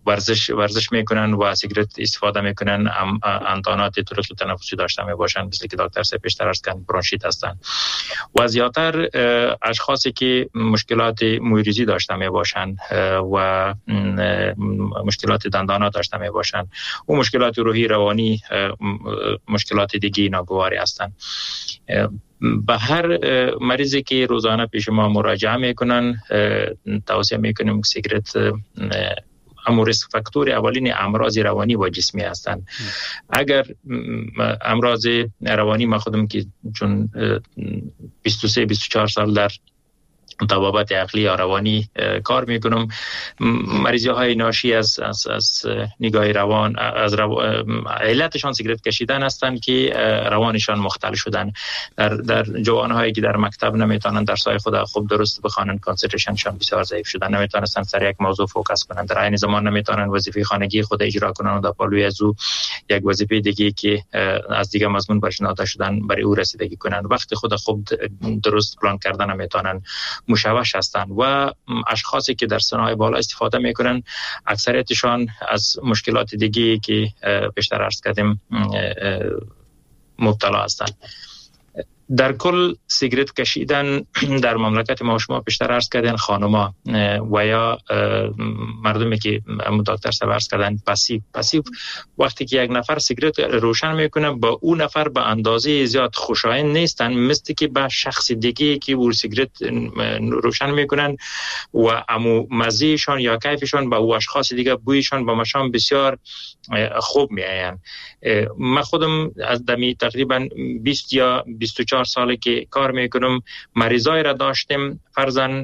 ورزش میکنن و سیگرت استفاده میکنن، انتانات طرق تنفسی داشته میباشن، مثل که دکتر صاحب پیشتر عرض کردن برونشیت هستن. و زیاتر اشخاصی که مشکلات مویریزی داشته میباشن و مشکلات دندانات داشته میباشن و مشکلات روحی روانی، مشکلات دیگه ناگواری هستن. به هر مریضی که روزانه پیش ما مراجعه میکنن توصیه میکنیم که سیگرت ریسک فاکتور اولین امراض روانی و جسمی هستند. اگر امراض روانی ما خودم که چون 23-24 سال در طبابت عقلی یا روانی کار میکنم، مریضی های ناشی از نگاه روان، علتشان سیگرت کشیدن هستند که روانشان مختل شدن. در جوان هایی که در مکتب نمیتونن درسای خود خوب درست بخوانن، کانسنتریشنشان بسیار ضعیف شدن، نمیتونن سر یک موضوع فوکس کنن، در عین زمان نمیتونن وظیفه خانگی خود اجرا کنن و در پالوی از او یک وظیفه دیگه که از دیگه مضمون برشناخته شدن برای او رسیدگی کنن. وقتی خود خوب درست پلان کردن نمیتونن، مشوش هستند. و اشخاصی که در سنهای بالا استفاده میکنن اکثریتشان از مشکلات دیگه که پیشتر عرض کردیم مبتلا هستند. در کل سیگرت کشیدن در مملکت ما شما پیشتر عرض کردن خانما و یا مردمی که دکتر صاحب عرض کردن پاسیو وقتی که یک نفر سیگرت روشن میکنه با اون نفر به اندازه زیاد خوشایند نیستن، مثل که با شخص دیگه که اون سیگرت روشن میکنن و امو مزهشان یا کیفشان با او اشخاص دیگه بویشان با مشام بسیار خوب میآیند. من خودم از دمی تقریبا 20 یا 24 ساله که کار میکنم مریضای را داشتیم، فرضاً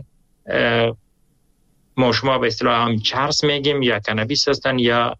ما شما به اصطلاح هم چرس میگیم یا کنابیس هستن یا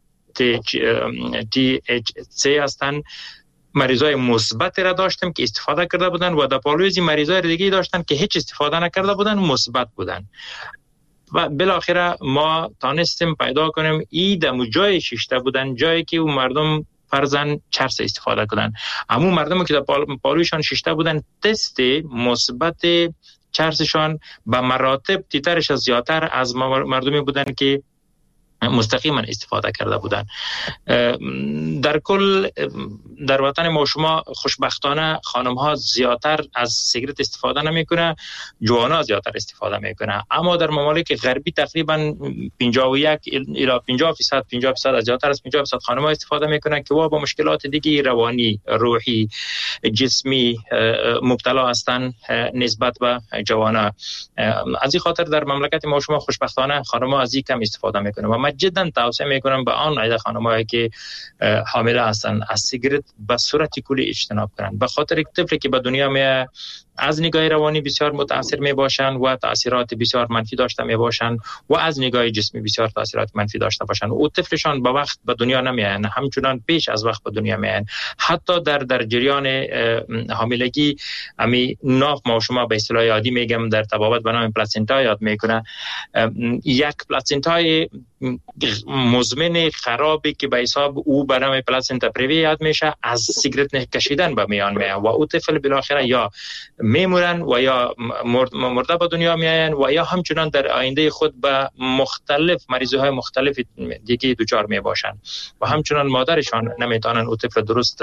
THC هستن، مریضای مثبت را داشتیم که استفاده کرده بودن و در پالویزی مریضای دیگه داشتن که هیچ استفاده نکرده بودن، مثبت بودن. و بالاخره ما تانستیم پیدا کنیم ای دمو جای شیشته بودن، جایی که اون مردم فرضاً چرس استفاده کردن. اما مردمی که در پالویشان شیشته بودن تست مثبت چرسشان به مراتب تیترش از زیادتر از مردمی بودن که مستقیما استفاده کرده بودن. در کل در وطن ما شما خوشبختانه خانم ها زیادتر از سیگرت استفاده نمیکنه، جوان ها زیادتر استفاده میکنه. اما در ممالک غربی تقریبا 51 الی 50% از زیادتر از 50% خانم ها استفاده میکنه که با مشکلات دیگه روانی، روحی، جسمی مبتلا هستن نسبت به جوان ها. از این خاطر در مملکت ما شما خوشبختانه خانم ها از این کم استفاده میکنه و من جدا توصیه میکنم به آن عده خانم‌هایی که حامله هستند از سیگرت به صورت کلی اجتناب کنند، به خاطر یک طفلی که به دنیا میاد از نگاه روانی بسیار متاثر می باشند و تاثیرات بسیار منفی داشته می باشند و از نگاه جسمی بسیار تاثیرات منفی داشته باشند. او طفلشان به وقت به دنیا نمیآیند، همچنان پیش از وقت به دنیا میآیند. حتی در جریان حاملگی امی ناف ما شما به اصطلاح عادی میگم در طبابت به نام پلاسنتا یاد میکنه، یک پلاسنتای مزمن خرابی که به حساب او به نام پلاسنتا پریوی یاد میشه از سیگرت کشیدن به میان میاد و او طفل بالاخره یا میمورن و یا مرده به دنیا میآیند و یا همچنان در آینده خود به مختلف مریضی‌های مختلف دیگه دچار میباشند و همچنان مادرشان نمیتونن او طفل درست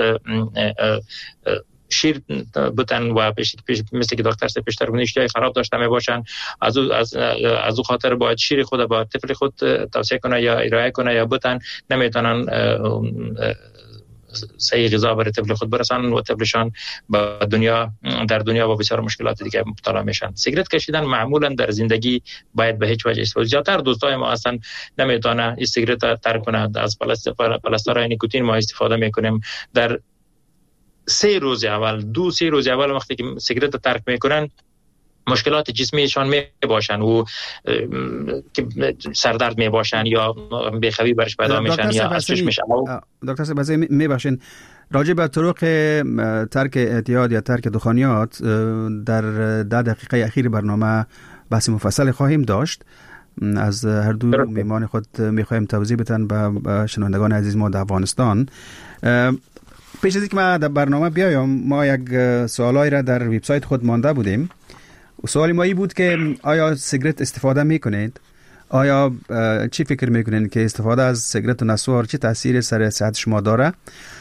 شیر بودن و مثل که دکتر سه پیشتر گفت اشتهای خراب داشته میباشن، از او خاطر باید شیر خود با طفل خود توصیه کنه یا ارائه کنه یا بودن نمیتونن صحیح غذا برای طفل خود برسانن و طفلشان در دنیا با بسیار مشکلات دیگه مبتلا میشن. سیگرت کشیدن معمولا در زندگی باید به هیچ وجه استفاده. زیادتر دوستای ما اصلا نمیتونه این سیگرت ترک کنه، از پلاسترهای نیکوتین ما استفاده میکنیم. در 3 روز اول 2-3 روز اول وقتی که سیگرت ترک میکنن مشکلات جسمیشان می باشن و که سردرد می باشن یا بیخوابی برش پیدا میشن یا از چشمش دکتر صاحب می باشین راجع به طرق ترک اعتیاد یا ترک دخانیات در 10 دقیقه اخیر برنامه بحث مفصل خواهیم داشت. از هر دو میمان خود میخوایم توضیح بدن به شنوندگان عزیز ما در افغانستان. پیش از اینکه ما در برنامه بیایم ما یک سوالایی را در وبسایت خود مانده بودیم. سوال ما این بود که آیا سیگرت استفاده میکنید؟ آیا چی فکر میکنین که استفاده از سیگارت و نسوار چه تاثیر سر صحت شما داره؟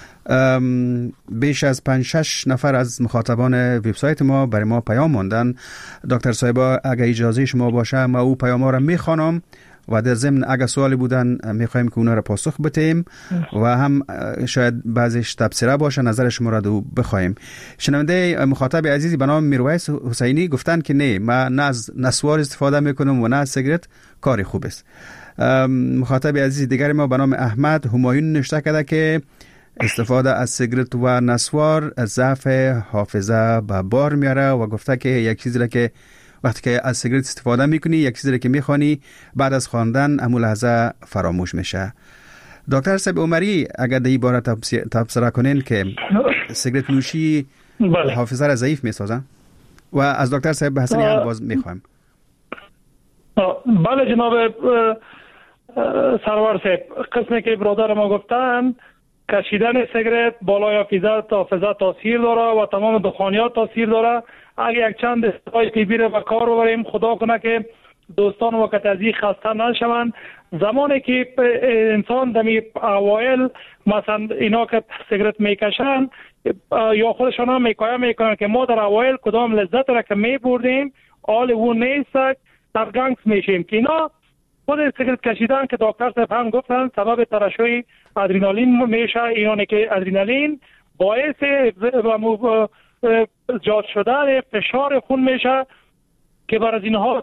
بیش از 5-6 نفر از مخاطبان وبسایت ما برای ما پیام ماندن. دکتر صاحبا اگه اجازه شما باشه ما او پیام ها را میخوانم و در ضمن اگه سوالی بودن میخوایم که اونا را پاسخ بدیم و هم شاید بعضیش تبصره باشه نظر شما را دو بخوایم. شنونده مخاطب عزیزی به نام میرویس حسینی گفتن که نه، من نه از نسوار استفاده میکنم و نه از سیگارت، کاری خوب است. مخاطب عزیز دیگر ما به نام احمد همایون نوشته کرده که استفاده از سیگارت و نسوار ضعف حافظه به بار میاره و گفته که یک چیزی را که وقتی که از سیگارت استفاده میکنی یک چیزی را که میخوانی بعد از خواندن همون لحظه فراموش میشه. دکتر صاحب عمری اگر در این باره تبصره کنین که سیگارت نوشی حافظه را ضعیف میسازن و از دکتر صاحب حسنی هم باز میخوایم. بله جناب سرور صاحب، قسمی که برادر ما گفتن کشیدن سیگارت بالای حافظه تاثیر داره و تمام دخانیات تاثیر داره. اگه یک چند استفاده طبی را به کار ببریم، خدا کنه که دوستان وقت از این خسته نشوند. زمانی که انسان دمی اوایل مثلا اینا که سیگارت میکشن یا خودشان هم میکنن که ما در اوایل کدام لذت را که میبردیم حال اون نیست، در گنگس میشیم که اینا خود سیگارت کشیدن که دکتر صاحب هم گفتن سبب ترشح ادرنالین میشه. اینه که ادرنالین باعث زیاد شدن فشار خون میشه که بر از اینها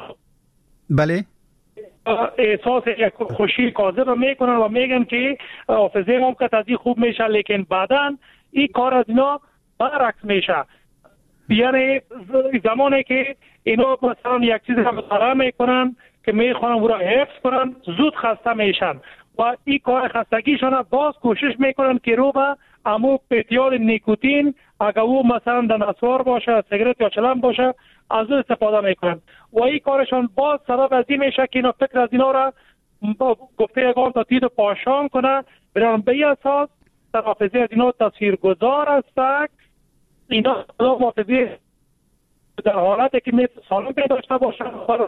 بله احساس یک خوشی کاذب میکنن و میگن که حافظه ما که خوب میشه، لیکن بعداً این کار از اینا برعکس میشه. یعنی زمانی که اینا مثلا یک چیز را مطالعه میکنن که میخوان او را حفظ کنن زود خسته میشن و این کار خستگیشان باز کوشش میکنن که رو به امو اعتیاد نیکوتین اگر او مثلا در نسوار باشه، سیگارت یا چلم باشه از او استفاده میکنن و این کارشان باز سبب از این میشه که اینا فکر از اینا را گفته یکان تا تید پاشان کنه بران به این اساس در حافظه از اینا تاثیرگذار است. اینا حافظه در حالتی که سالم داشته باشن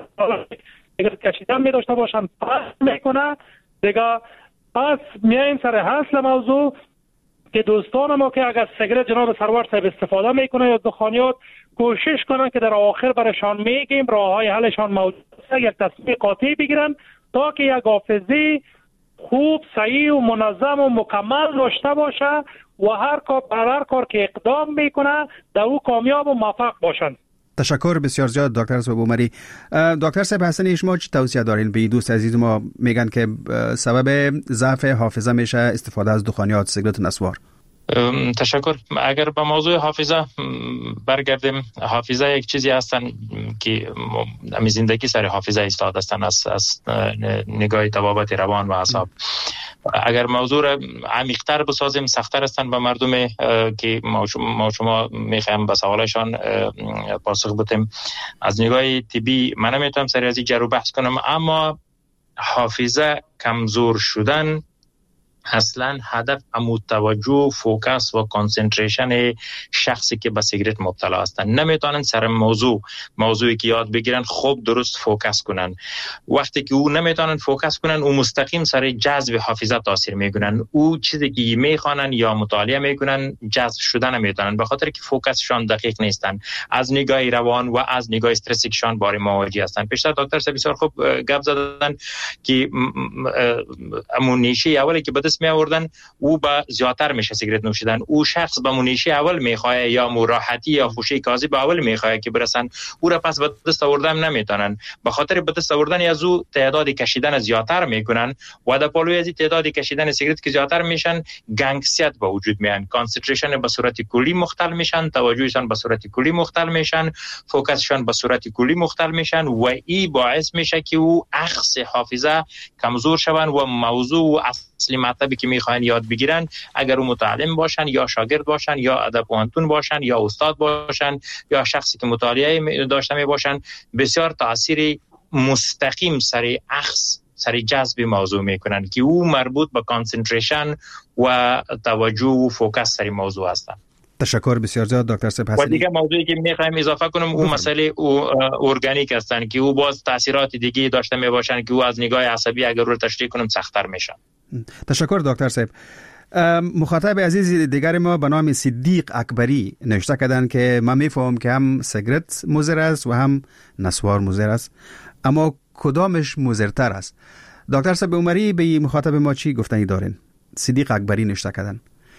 اگر کشیدن می داشته باشن پس میکنه دیگه. پس میایم سر اصل موضوع که دوستان ما که اگر سیگارت جناب سرور صاحب استفاده میکنه یا دخانیات کوشش کنن که در آخر برشان میگیم راه های حلشان موجود است، یک تصمیم قاطع بگیرن تا که یک حافظه خوب صحیح و منظم و مکمل داشته باشه و هر کار که اقدام میکنه در او کامیاب و موفق باشن. تشکر بسیار زیاد دکتر صاحب عمری. دکتر صاحب حسنی شما چه توصیه دارین به دوست عزیز ما میگن که سبب ضعف حافظه میشه استفاده از دخانیات سیگارت و نسوار؟ تشکر. اگر به موضوع حافظه برگردیم، حافظه یک چیزی هستن که امی زندگی سر حافظه ایستاد هستن از نگاه طبابت روان و اعصاب. اگر موضوع را عمیق‌تر بسازیم سخت‌تر هستن به مردم که ما شما میخوایم به سوالشان پاسخ بدیم. از نگاه طبی من نمیتونم سر از این جرو بحث کنم، اما حافظه کمزور شدن اصلا هدف توجه، فوکس و کانسنتریشن شخصی که به سیگارت مبتلا هستن. نمیتونن سر موضوعی که یاد بگیرن خوب درست فوکس کنن. وقتی که او نمیتونن فوکس کنن او مستقیم سر جذب حافظه تاثیر میکنن. او چیزی که میخوانن یا مطالعه میکنن جذب شدن نمیتونن به خاطر که فوکسشان دقیق نیستن. از نگاه روان و از نگاه استرسیشان باره مواجه هستن. پیشتر دکتر صاحب بسیار خوب گپ زدن که امونیشه اولی که می آوردن او با زیادتر میشه سیگارت نوشیدن. او شخص به منیشه اول میخواه یا مراحتی یا خوشی کاذب به اول میخواه که برسن، او را پس به دست آوردن نمیتونن. به خاطر به دست آوردن از او تعداد کشیدن زیادتر میکنن و در پالوی از تعداد کشیدن سیگارت که زیادتر میشن گنگسیت به وجود میان. کانسنتریشن به صورت کلی مختل میشن، توجهشان به صورت کلی مختل میشن، فوکسشان به صورت کلی مختل میشن و این باعث میشه که او اخص حافظه کمزور شون و موضوع و اصلی مطلبی که میخواین یاد بگیرن اگر او متعلم باشن یا شاگرد باشن یا ادب پوهنتون باشن یا استاد باشن یا شخصی که مطالعه داشته می باشن بسیار تاثیر مستقیم سر اخص سر جذب موضوع میکنن که او مربوط به کانسنتریشن و توجه و فوکس سر موضوع هستن. تشکر بسیار زیاد دکتر صاحب حسنی. و دیگه موضوعی که میخوایم اضافه کنم اون مسئله ارگانیک هستن که او باز تاثیرات دیگه داشته میباشن که او از نگاه عصبی اگر رو تشریح کنم سخت‌تر میشن. تشکر دکتر صاحب. مخاطب عزیز دیگر ما به نام صدیق اکبری نوشته کردن که من میفهمم که هم سیگرت مضر است و هم نسوار مضر است، اما کدامش مضرتر است؟ دکتر صاحب عمری به مخاطب ما چی گفتنی دارین؟ صدیق اکبری نوشته کردن.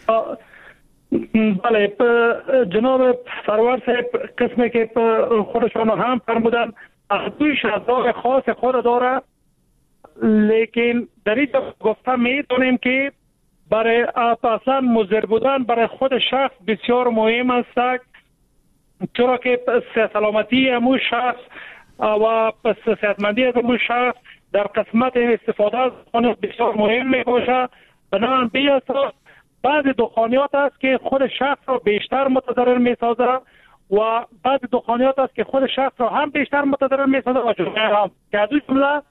بله جناب سرور صاحب قسمی که خودشان هم فرمودن دوی شرط خاص خود داره، لیکن در اینجا گفته میتونیم که برای اصلا مضر بودن برای خود شخص بسیار مهم است، چرا که سلامتی امو شخص و صحتمندی امو شخص در قسمت استفاده از آن بسیار مهم می باشه. بنابراین به اساس بعضی دخانیات است که خود شخص را بیشتر متضرر می سازه و بعضی دخانیات است که خود شخص را هم بیشتر متضرر می سازه و جمعه هم که از این جمله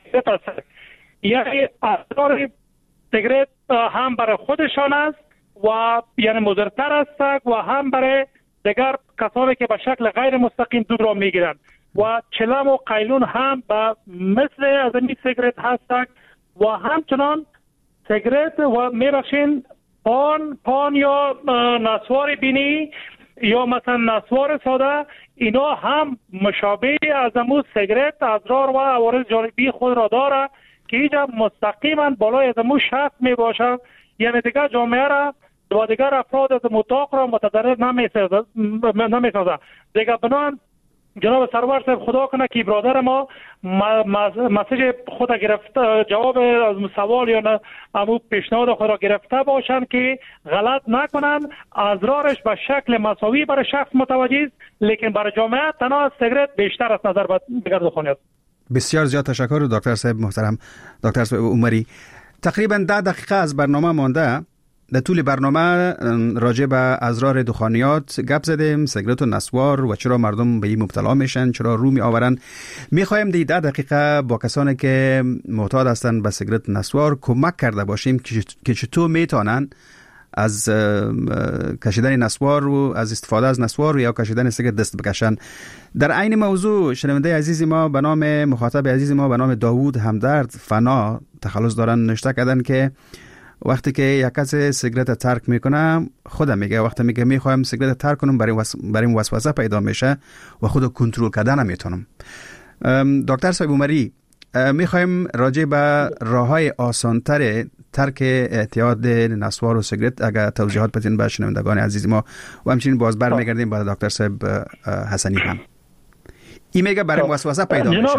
یعنی اثر سیگرت هم برای خودشان است و یعنی مضرتر است و هم برای دیگر کسانی که به شکل غیر مستقیم دود را میگیرند و چلم و قیلون هم به مثل از این سیگرت هستند و همچنان سیگرت و میبخشین پان یا نسوار بینی یا مثلا نسوار ساده، اینا هم مشابه از امو سیگرت اضرار و عوارض جانبی خود را داره که اینجا مستقیما بالای از امو شخص می باشه، یعنی دیگر جامعه را و دیگر افراد از مطاق را متضرر نمی سازه. دیگر بنان جناب سرور صاحب خدا کنه که برادر ما مسیج خود گرفته، جواب از سوال یا امو پیشنهاد خود را گرفته باشند که غلط نکنن، اضرارش به شکل مساوی برای شخص متوجه است، لیکن برای جامعه تنها سیگرت بیشتر از نظر دیگر دخانیات. بسیار زیاد تشکر دکتر صاحب محترم. دکتر صاحب عمری، تقریبا 10 دقیقه از برنامه مانده. در طول برنامه راجع به اضرار دخانیات گپ زدیم، سیگرت و نسوار و چرا مردم به این مبتلا میشن، چرا رو می آورن. میخوایم در 10 دقیقه با کسانی که معتاد هستن به سیگرت نسوار کمک کرده باشیم که چطور میتونن از کشیدن نسوار و از استفاده از نسوار یا کشیدن سیگرت دست بکشن. در عین موضوع شنونده عزیز ما به نام مخاطب عزیز ما به نام داوود همدرد فنا تخلص دارن نوشته کردن که وقتی که یک کس سیگرت ترک میکنه خودم میگه وقتی میگه میخوایم سیگرت ترک کنم برای وسوسه پیدا میشه و خود کنترل کردن نمیتونم. دکتر صاحب عمری، میخوایم راجع به راههای آسانتر ترک اعتیاد نسوار و سیگرت اگر توضیحات بدین به شنوندگان عزیز ما و همچنین باز برمیگردیم با دکتر صاحب حسنی هم. این میگه برای وسوسه پیدا میشه.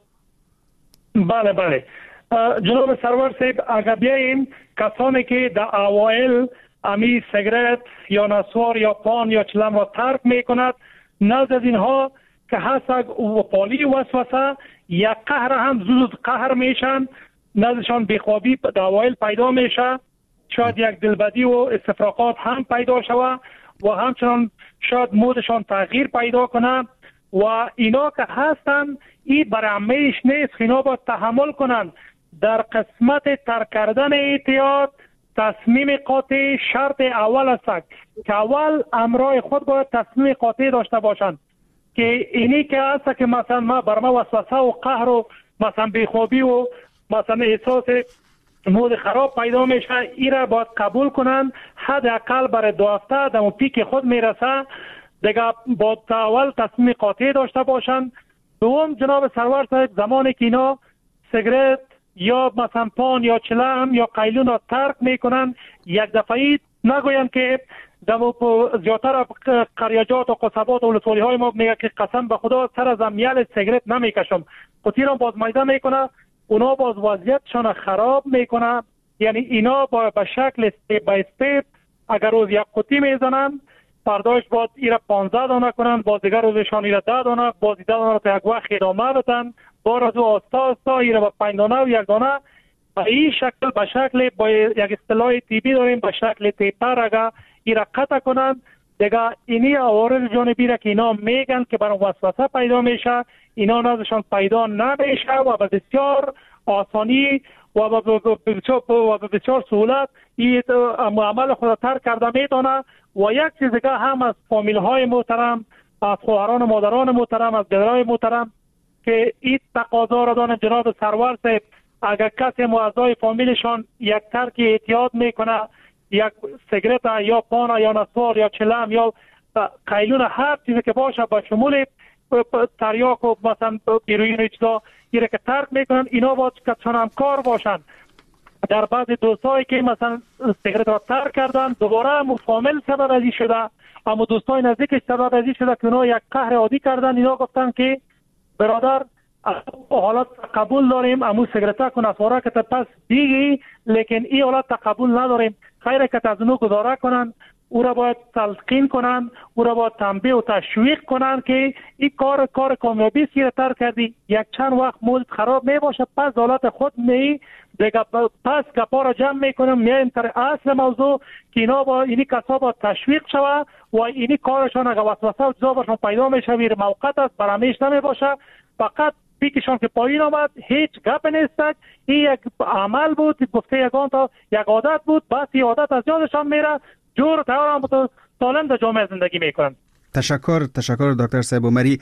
بله جناب سرور صاحب اگر بیاییم کسانی که در اوایل امی سیگرت یا نسوار یا پان یا چلم را ترک میکند، نزد از اینها که هست و پالی وسوسه یک قهر هم زود قهر میشن، نزدشان بیخوابی در اوایل پیدا میشه، شاید یک دلبدی و استفراغات هم پیدا شود و همچنان شاید مودشان تغییر پیدا کنه و اینا که هستن این برامش نیست، اینا باید تحمل کنن. در قسمت ترک کردن اعتیاد تصمیم قاطع شرط اول است که اول امرای خود باید تصمیم قاطع داشته باشند که اینی که هست که مثلا ما بر ما وسوسه و قهر و مثلا بیخوابی و مثلا احساس مود خراب پیدا میشه، این را باید قبول کنن، حداقل برای 2 هفته در پیک خود میرسه دیگه باید اول تصمیم قاطع داشته باشند. دوم جناب سرور صاحب زمانی که اینا سیگرت یا مثلا پان یا چلم یا قیلون را ترک میکنن یک دفعی نگوین که زیادتر قریجات و قصبات و ولسوالی های ما میگه که قسم به خدا سر از میل سیگرت نمیکشم، قطی را باز میده میکنه، اونا باز وضعیتشان خراب میکنه. یعنی اینا با به شکل استیپ بای استیپ اگر روز یک قطی میزنن پرداش باید ایره 15 دانه کنن، باز دیگر روزشان ایره 10 دانه، باز 10 دانه رو تا یک وقت ادامه بدن، بار از او آستا ایره با 5 دانه و 1 دانه به این شکل به شکل با یک اصطلاح تیبی داریم به شکل تیپر اگر ایره قطع کنن دیگه اینی عوارض جانبی را که اینا میگن که برای وسوسه پیدا میشه اینا نازشان پیدا نمیشه و به بسیار آسانی و به بسیار سهولت این عمل خود ترک کرده میتونه. و یک چیز دیگه هم از فامیل های محترم، از خواهران و مادران محترم، از برادرای محترم که این تقاضا را دارن جناب سرور صاحب، اگر کسی اعضای فامیلشان یک ترک اعتیاد میکنه، یک سیگرت یا پان یا نسوار یا چلم یا قیلون هر چیزی که باشه با شمول تریاک و مثلا هیروئین و چیزا ایره که ترک میکنن، اینا باید که همکار باشن. در بعض دوستایی که مثلا سیگرت را ترک کردن دوباره هم فامیل سبب ازی شده، اما دوستای نزدیکش سبب ازی شده که اونا یک قهر عادی کردن. اینا گفتن که برادر حالت قبول داریم، امو سیگرت کن اسواره که پس دیگی، لیکن این حالت قبول نداریم. خیره که از اونو گذاره کنن، او را باید تلقین کنن، او را باید تنبیه و تشویق کنن که این کار کامیابی سیر تر کردی، یک چند وقت مولد خراب می باشه، پس حالت خود می دیگه پس گپا را جمع میکنم میایم تر اصل موضوع که اینا با اینی کسا با تشویق شوه و اینی کارشان اگه وسوسه و جزا باشون پیدا میشه ویر موقت است، برهمیش نمی باشه، فقط پیکشان که پایین آمد هیچ گپ نیست. این یک عمل بود، گفته یگان تا یک عادت بود، بس این عادت از یادشان میره، جور تیار هم سالم در جامعه زندگی میکنن. تشکر دکتر صاحب عمری.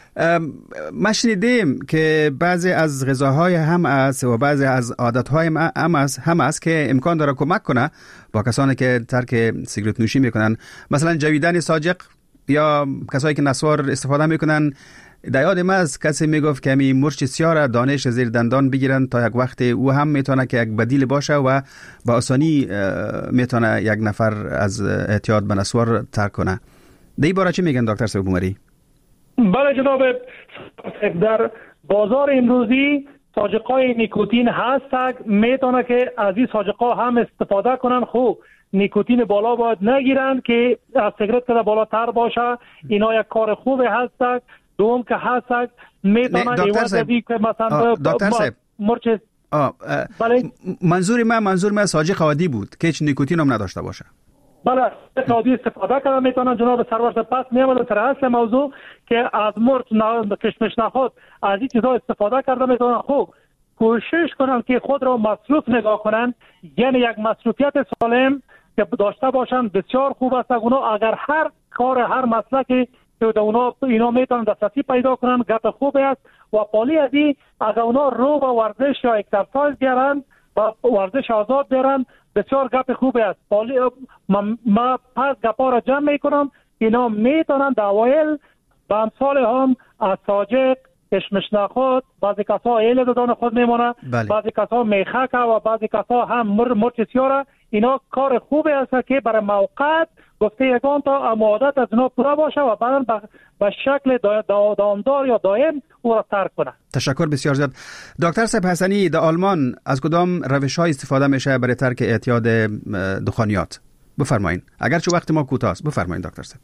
ما شنیدیم که بعضی از غذاهای هم است و بعضی از عادتهای هم است که امکان داره کمک کنه با کسانی که ترک سیگرت نوشی میکنن، مثلا جویدن ساجق یا کسایی که نسوار استفاده میکنن. در یاد ما از کسی میگفت که می مرچ سیاه دانش زیر دندان بگیرن تا یک وقت او هم میتونه که یک بدیل باشه و با آسانی میتونه یک نفر از اعتیاد به نسوار ترک کنه. دی باره چی میگن دکتر صاحب عمری؟ بله جناب، در بازار امروزی ساجقای نیکوتین هست، میتونه که از این ساجقا هم استفاده کنن. خوب نیکوتین بالا باید نگیرن که از سیگرت که بالاتر باشه. اینا یک کار خوبه هست. دوم که هست میتونه ایوان دیگه که مثلا دکتر صاحب مرچ بله منظور من ساجق عادی بود که هیچ نیکوتین هم نداشته باشه. بله عادی استفاده کنن میتونن. جناب سرور پس میامد در اصل موضوع که از مرچ کشمش نخود از این چیزا استفاده کرده میتونن. خوب کوشش کنن که خود را مصروف نگاه کنن، یعنی یک مصروفیت سالم که داشته باشن بسیار خوب است. اونا اگر هر کار هر مسلکی که اینا میتونن دسترسی پیدا کنن گپ خوبه است. و پالی از این اگر اونا رو با ورزش یا اکسرسایز بیارن و ورزش آزاد بیارن بسیار گپ خوبه است. ما پس گپا را جمع میکنم، اینا میتونن در اوایل به امثال هم از ساجق، کشمش نخود، بعضی کسا ایل دادان خود میمونه، بعضی کسا میخک و بعضی کسا هم مرچ سیاره. اینا کار خوبه است که برای موقت گفته یکان تا عادت از اونا پورا باشه و بعدا به شکل دامدار یا دائم او را ترک کنه. تشکر بسیار زیاد. دکتر صاحب حسنی، در آلمان از کدام روش‌های استفاده میشه برای ترک اعتیاد دخانیات؟ بفرمایید. اگرچه وقت ما کوتاه است، بفرمایید دکتر صاحب.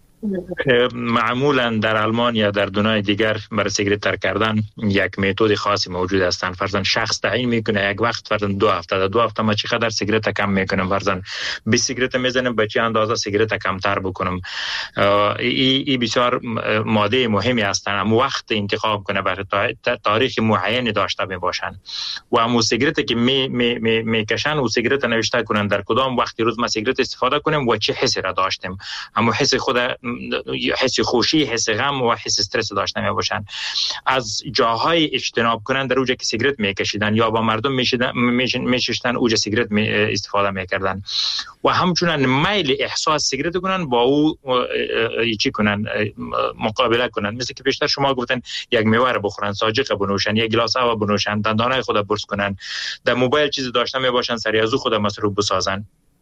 معمولا در آلمان یا در دنیای دیگر برای سیگرت ترک کردن یک متد خاصی موجود است. فرضاً شخص تعیین میکنه یک وقت، فرضاً 2 هفته، در 2 هفته ما چقدر سیگرت کم میکنم، فرضاً 20 سیگرت میزنم، به چه اندازه سیگرت کمتر بکنم. این بسیار ماده مهمی هستند. اما وقت انتخاب کنه برای تاریخ معینی داشته باشن و اما سیگرتی که میکشن و سیگرت نوشته کنن در کدام وقتی روز ما سیگرت استفاده کنیم و چه حسی را داشتیم. اما حس خود حس خوشی، حس غم و حس استرس داشته می باشن. از جاهای اجتناب کنن در اوجا که سیگرت میکشیدن یا با مردم میشستن اوجا سیگرت استفاده میکردن و همچنین میل احساس سیگرت کنن با او چی کنن، مقابله کنن. مثل که پیشتر شما گفتن یک میوه را بخورن، ساجق بنوشن، یک گلاس آب بنوشن، دندانای خود برس کنن، در موبایل چیز داشته می باشن، سری از خود مصروف بسازن.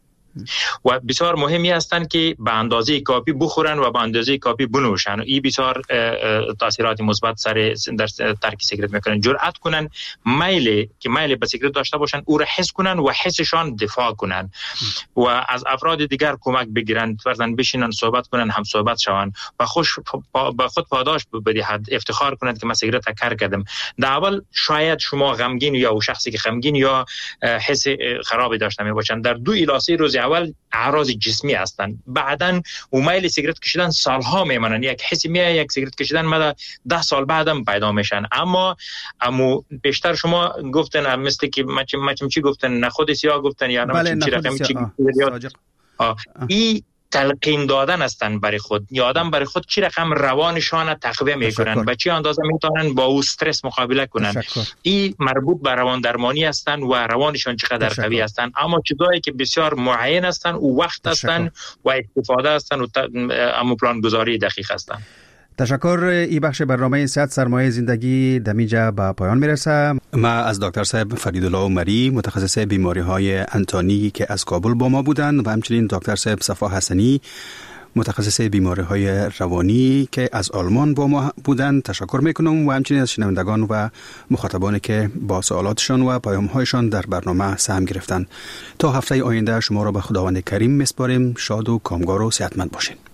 و بسیار مهمی هستند که به اندازه کافی بخورن و به اندازه کافی بنوشن. این بسیار تاثیرات مثبت در ترک سیگرت میکنن. جرأت کنن میل به سیگرت داشته باشن، او را حس کنن و حسشان دفاع کنن و از افراد دیگر کمک بگیرن، فرضاً بشینن صحبت کنن، هم صحبت شون و به خود پاداش بدهد، افتخار کنند که من سیگرت ترک کردم. در اول شاید شما غمگین یا شخصی که غمگین یا حس خرابی داشته می باشن، در 2 الی 3 روز اول اعراض جسمی هستند، بعدن میل سیگرت کشیدن سالها میمونن. یک حسی میاد یک سیگرت کشیدن مدى 10 سال بعدم پیدا میشن. اما بیشتر شما گفتن مثل که مچم چی گفتن، نخود سیاه گفتن یا نمچم چی رقمی چی این تلقین دادن هستن برای خود. یا آدم برای خود چی رقم روانشان تقویه میکنن، به چی اندازه میتونن با او استرس مقابله کنن. این مربوط به روان درمانی هستن و روانشان چقدر قوی هستن. اما چیزایی که بسیار معین هستن و وقت هستن و استفاده هستن و اما پلان گذاری دقیق هستن. تشکر. این بخش برنامه صحت سرمایه زندگی دمیجا به پایان میرسه. ما از دکتر صاحب فریدالله عمری متخصص بیماری های انتانی که از کابل با ما بودند و همچنین دکتر صاحب صفا حسنی متخصص بیماری های روانی که از آلمان با ما بودند تشکر میکنم و همچنین از شنوندگان و مخاطبانی که با سوالاتشان و پیام‌هایشان در برنامه سهم گرفتند. تا هفته آینده شما را به خداوند کریم میسپاریم. شاد و کامگار و صحتمند باشین.